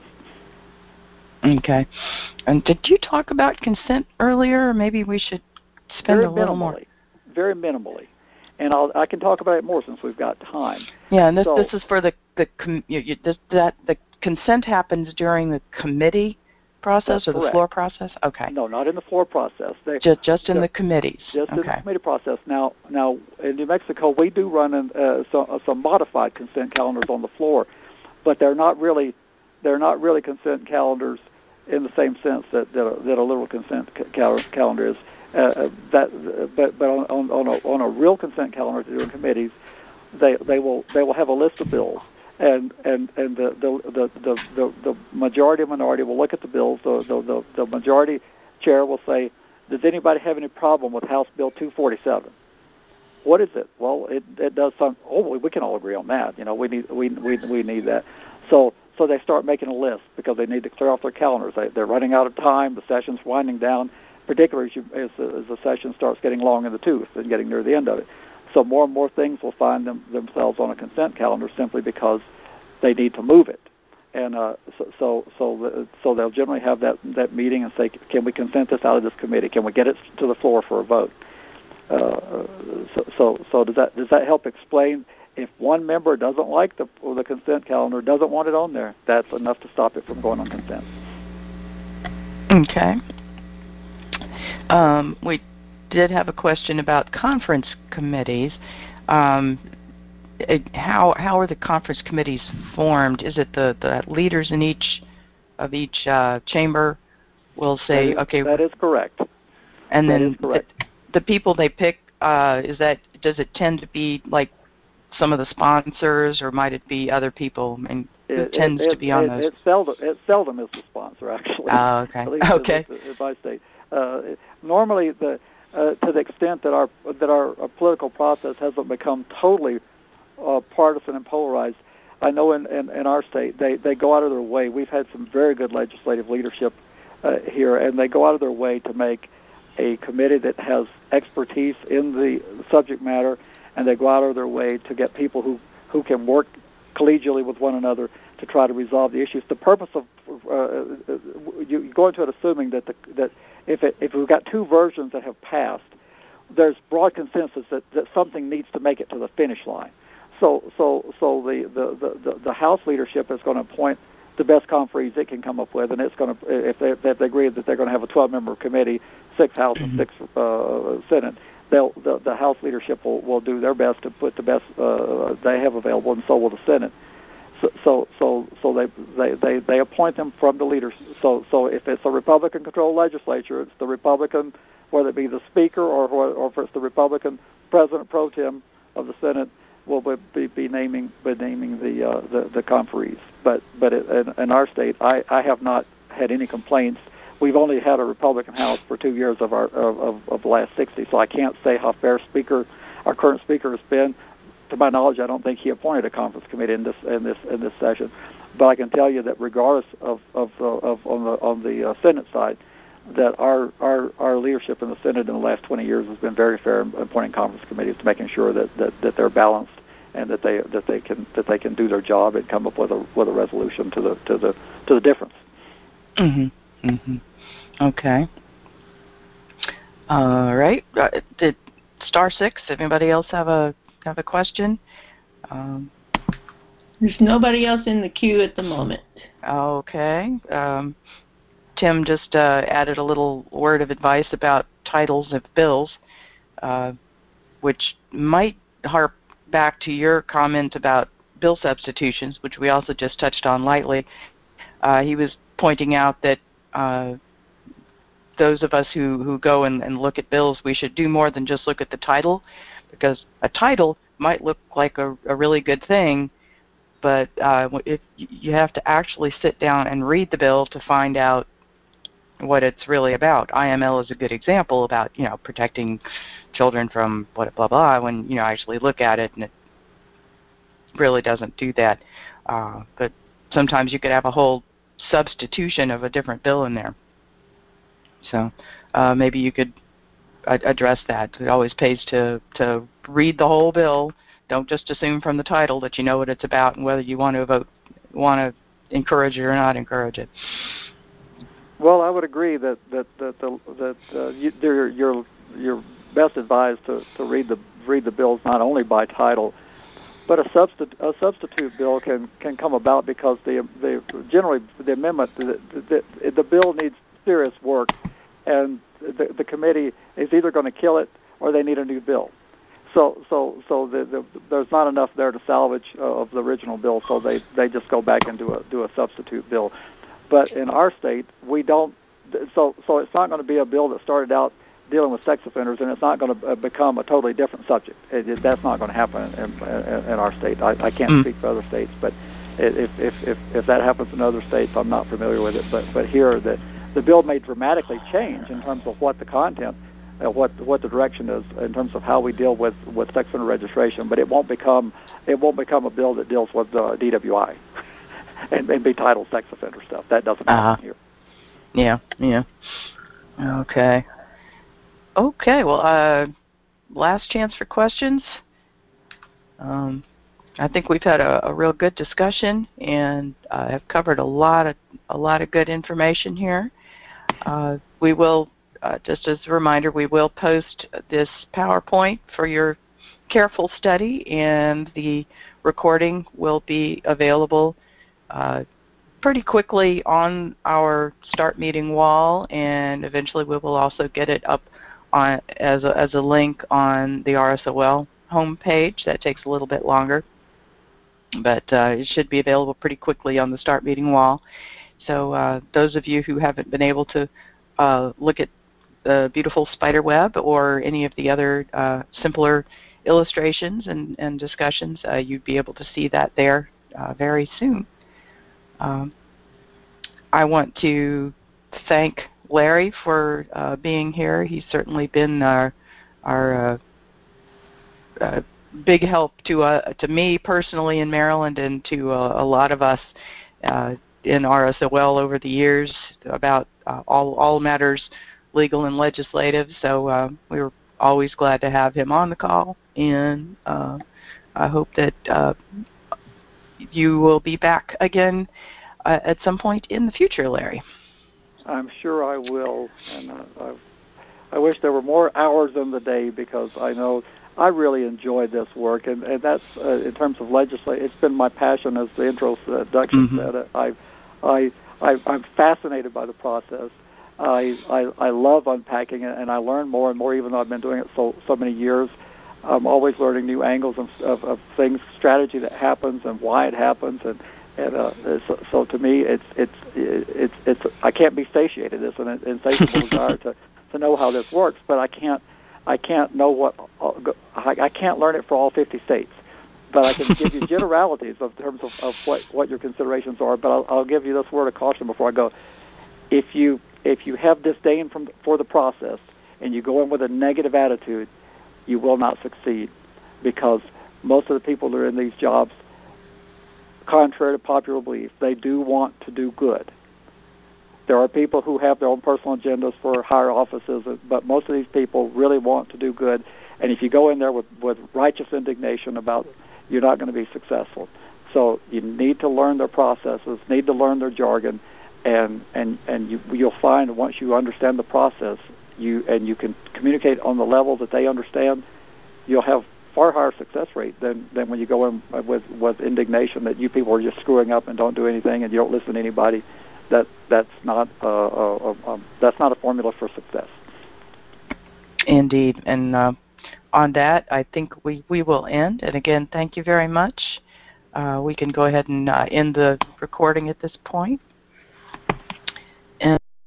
S3: Okay. And did you talk about consent earlier, or maybe we should spend
S2: very
S3: a little
S2: minimally,
S3: more?
S2: Very minimally. And I'll, I can talk about it more since we've got time.
S3: Yeah, and this
S2: so,
S3: this is for the the com- you, you, this, that the consent happens during the committee process or the
S2: correct.
S3: floor process. Okay.
S2: No, not in the floor process. They,
S3: just just in the committees.
S2: Just
S3: okay.
S2: in the committee process. Now, now in New Mexico, we do run in, uh, some, some modified consent calendars on the floor, but they're not really they're not really consent calendars in the same sense that that a, that a little consent cal- calendar is. Uh, that, but but on, on, on, a, on a real consent calendar to do in committees, they they will they will have a list of bills, and and, and the, the, the, the, the, the majority and minority will look at the bills. The, the the the majority chair will say, does anybody have any problem with House Bill two forty-seven? What is it? Well, it it does some. Oh, we can all agree on that. You know, we need we we we need that. So so they start making a list because they need to clear off their calendars. They, they're running out of time. The session's winding down. Particularly as, you, as, as the session starts getting long in the tooth and getting near the end of it. So more and more things will find them, themselves on a consent calendar simply because they need to move it. And uh, so so so, the, so they'll generally have that, that meeting and say, can we consent this out of this committee? Can we get it to the floor for a vote? Uh, so, so so does that does that help explain? If one member doesn't like the, the consent calendar, doesn't want it on there, that's enough to stop it from going on consent.
S3: Okay. Um, we did have a question about conference committees. Um, it, how how are the conference committees formed? Is it the, the leaders in each of each uh, chamber will say,
S2: that is,
S3: okay,
S2: that is correct.
S3: and
S2: that
S3: then
S2: is correct.
S3: The, the people they pick, uh, is that does it tend to be like some of the sponsors, or might it be other people? And who
S2: It,
S3: tends
S2: it,
S3: to be
S2: it,
S3: on
S2: it,
S3: those?
S2: It seldom, it seldom is the sponsor, actually.
S3: Oh, okay.
S2: At least
S3: okay.
S2: in my state. Uh, normally, the uh, to the extent that our that our, our political process hasn't become totally uh, partisan and polarized, I know in, in, in our state they, they go out of their way. We've had some very good legislative leadership uh, here, and they go out of their way to make a committee that has expertise in the subject matter, and they go out of their way to get people who, who can work collegially with one another to try to resolve the issues. The purpose of uh, you go into it assuming that the, that if it, if we've got two versions that have passed, there's broad consensus that, that something needs to make it to the finish line. So so so the the, the, the House leadership is going to appoint the best conferees it can come up with, and it's going to if they, if they agree that they're going to have a twelve-member committee, six House and six uh, Senate. They'll, the, the House leadership will, will do their best to put the best uh, they have available, and so will the Senate. So, so, so, so they, they, they, they appoint them from the leaders. So, so if it's a Republican-controlled legislature, it's the Republican, whether it be the Speaker or, or if it's the Republican President pro tem of the Senate, will be, be naming, be naming the, uh, the, the conferees. But, but it, in, in our state, I, I have not had any complaints. We've only had a Republican House for two years of our of, of, of the last sixty, so I can't say how fair Speaker, our current Speaker, has been. To my knowledge, I don't think he appointed a conference committee in this in this in this session. But I can tell you that regardless of of, of on the on the uh, Senate side, that our, our our leadership in the Senate in the last twenty years has been very fair in appointing conference committees, to making sure that, that, that they're balanced and that they that they can that they can do their job and come up with a with a resolution to the to the to the difference.
S3: Mhm. Mhm. Okay. All right. Uh, did star six? Anybody else have a have a question? Um,
S1: There's nobody else in the queue at the moment.
S3: Okay. Um, Tim just uh, added a little word of advice about titles of bills, uh, which might harp back to your comment about bill substitutions, which we also just touched on lightly. Uh, he was pointing out that uh, those of us who, who go and, and look at bills, we should do more than just look at the title, because a title might look like a, a really good thing, but uh, if you have to actually sit down and read the bill to find out what it's really about. I M L is a good example about, you know, protecting children from what blah blah. When you know actually look at it, and it really doesn't do that. Uh, but sometimes you could have a whole substitution of a different bill in there. So uh, maybe you could ad- address that. It always pays to to read the whole bill. Don't just assume from the title that you know what it's about and whether you want to vote, want to encourage it or not encourage it.
S2: Well, I would agree that that that the, that uh, you, you're you're you're best advised to, to read the read the bills not only by title, but a substitute a substitute bill can, can come about because the the generally the amendment the, the, the bill needs serious work, and the, the committee is either going to kill it or they need a new bill. So so so the, the, there's not enough there to salvage uh, of the original bill, so they, they just go back and do a do a substitute bill. But in our state, we don't. So, so it's not going to be a bill that started out dealing with sex offenders, and it's not going to become a totally different subject. It, it, that's not going to happen in, in, in our state. I, I can't mm. speak for other states, but if, if if if that happens in other states, I'm not familiar with it. But but here, the the bill may dramatically change in terms of what the content, uh, what what the direction is in terms of how we deal with, with sex offender registration. But it won't become it won't become a bill that deals with uh, D W I. And, and be titled sex offender stuff. That doesn't happen uh-huh. here.
S3: Yeah, yeah. Okay. Okay, well, uh, last chance for questions. Um, I think we've had a, a real good discussion and uh, have covered a lot of a lot of good information here. Uh, we will, uh, just as a reminder, we will post this PowerPoint for your careful study, and the recording will be available Uh, pretty quickly on our start meeting wall, and eventually we will also get it up on as a, as a link on the R S O L homepage. That takes a little bit longer, but uh, it should be available pretty quickly on the start meeting wall. So uh, those of you who haven't been able to uh, look at the beautiful spider web or any of the other uh, simpler illustrations and, and discussions, uh, you'd be able to see that there uh, very soon. Um, I want to thank Larry for uh, being here. He's certainly been our, our uh, uh, big help to uh, to me personally in Maryland and to uh, a lot of us uh, in R S O L over the years about uh, all, all matters legal and legislative. So uh, we were always glad to have him on the call, and uh, I hope that uh, you will be back again uh, at some point in the future, Larry.
S2: I'm sure I will, and uh, I've, I wish there were more hours in the day because I know I really enjoyed this work, and, and that's uh, in terms of legislation. It's been my passion, as the introduction mm-hmm. said. I, I, I, I'm fascinated by the process. I, I, I love unpacking it, and I learn more and more, even though I've been doing it so so many years. I'm always learning new angles of, of, of things, strategy that happens, and why it happens, and and uh, so, so to me, it's it's it's it's I can't be satiated. It's an insatiable desire to, to know how this works, but I can't I can't know what I, I can't learn it for all fifty states. But I can give you generalities of terms of, of what, what your considerations are. But I'll, I'll give you this word of caution before I go. If you if you have disdain from for the process and you go in with a negative attitude, you will not succeed, because most of the people that are in these jobs, contrary to popular belief, they do want to do good. There are people who have their own personal agendas for higher offices, but most of these people really want to do good. And if you go in there with, with righteous indignation about it, you're not going to be successful. So you need to learn their processes, need to learn their jargon, and and and you, you'll find once you understand the process, you and you can communicate on the level that they understand, you'll have far higher success rate than, than when you go in with with indignation that you people are just screwing up and don't do anything and you don't listen to anybody. That that's not uh, uh, uh, that's not a formula for success.
S3: Indeed, and uh, on that, I think we, we will end. And again, thank you very much. Uh, we can go ahead and uh, end the recording at this point.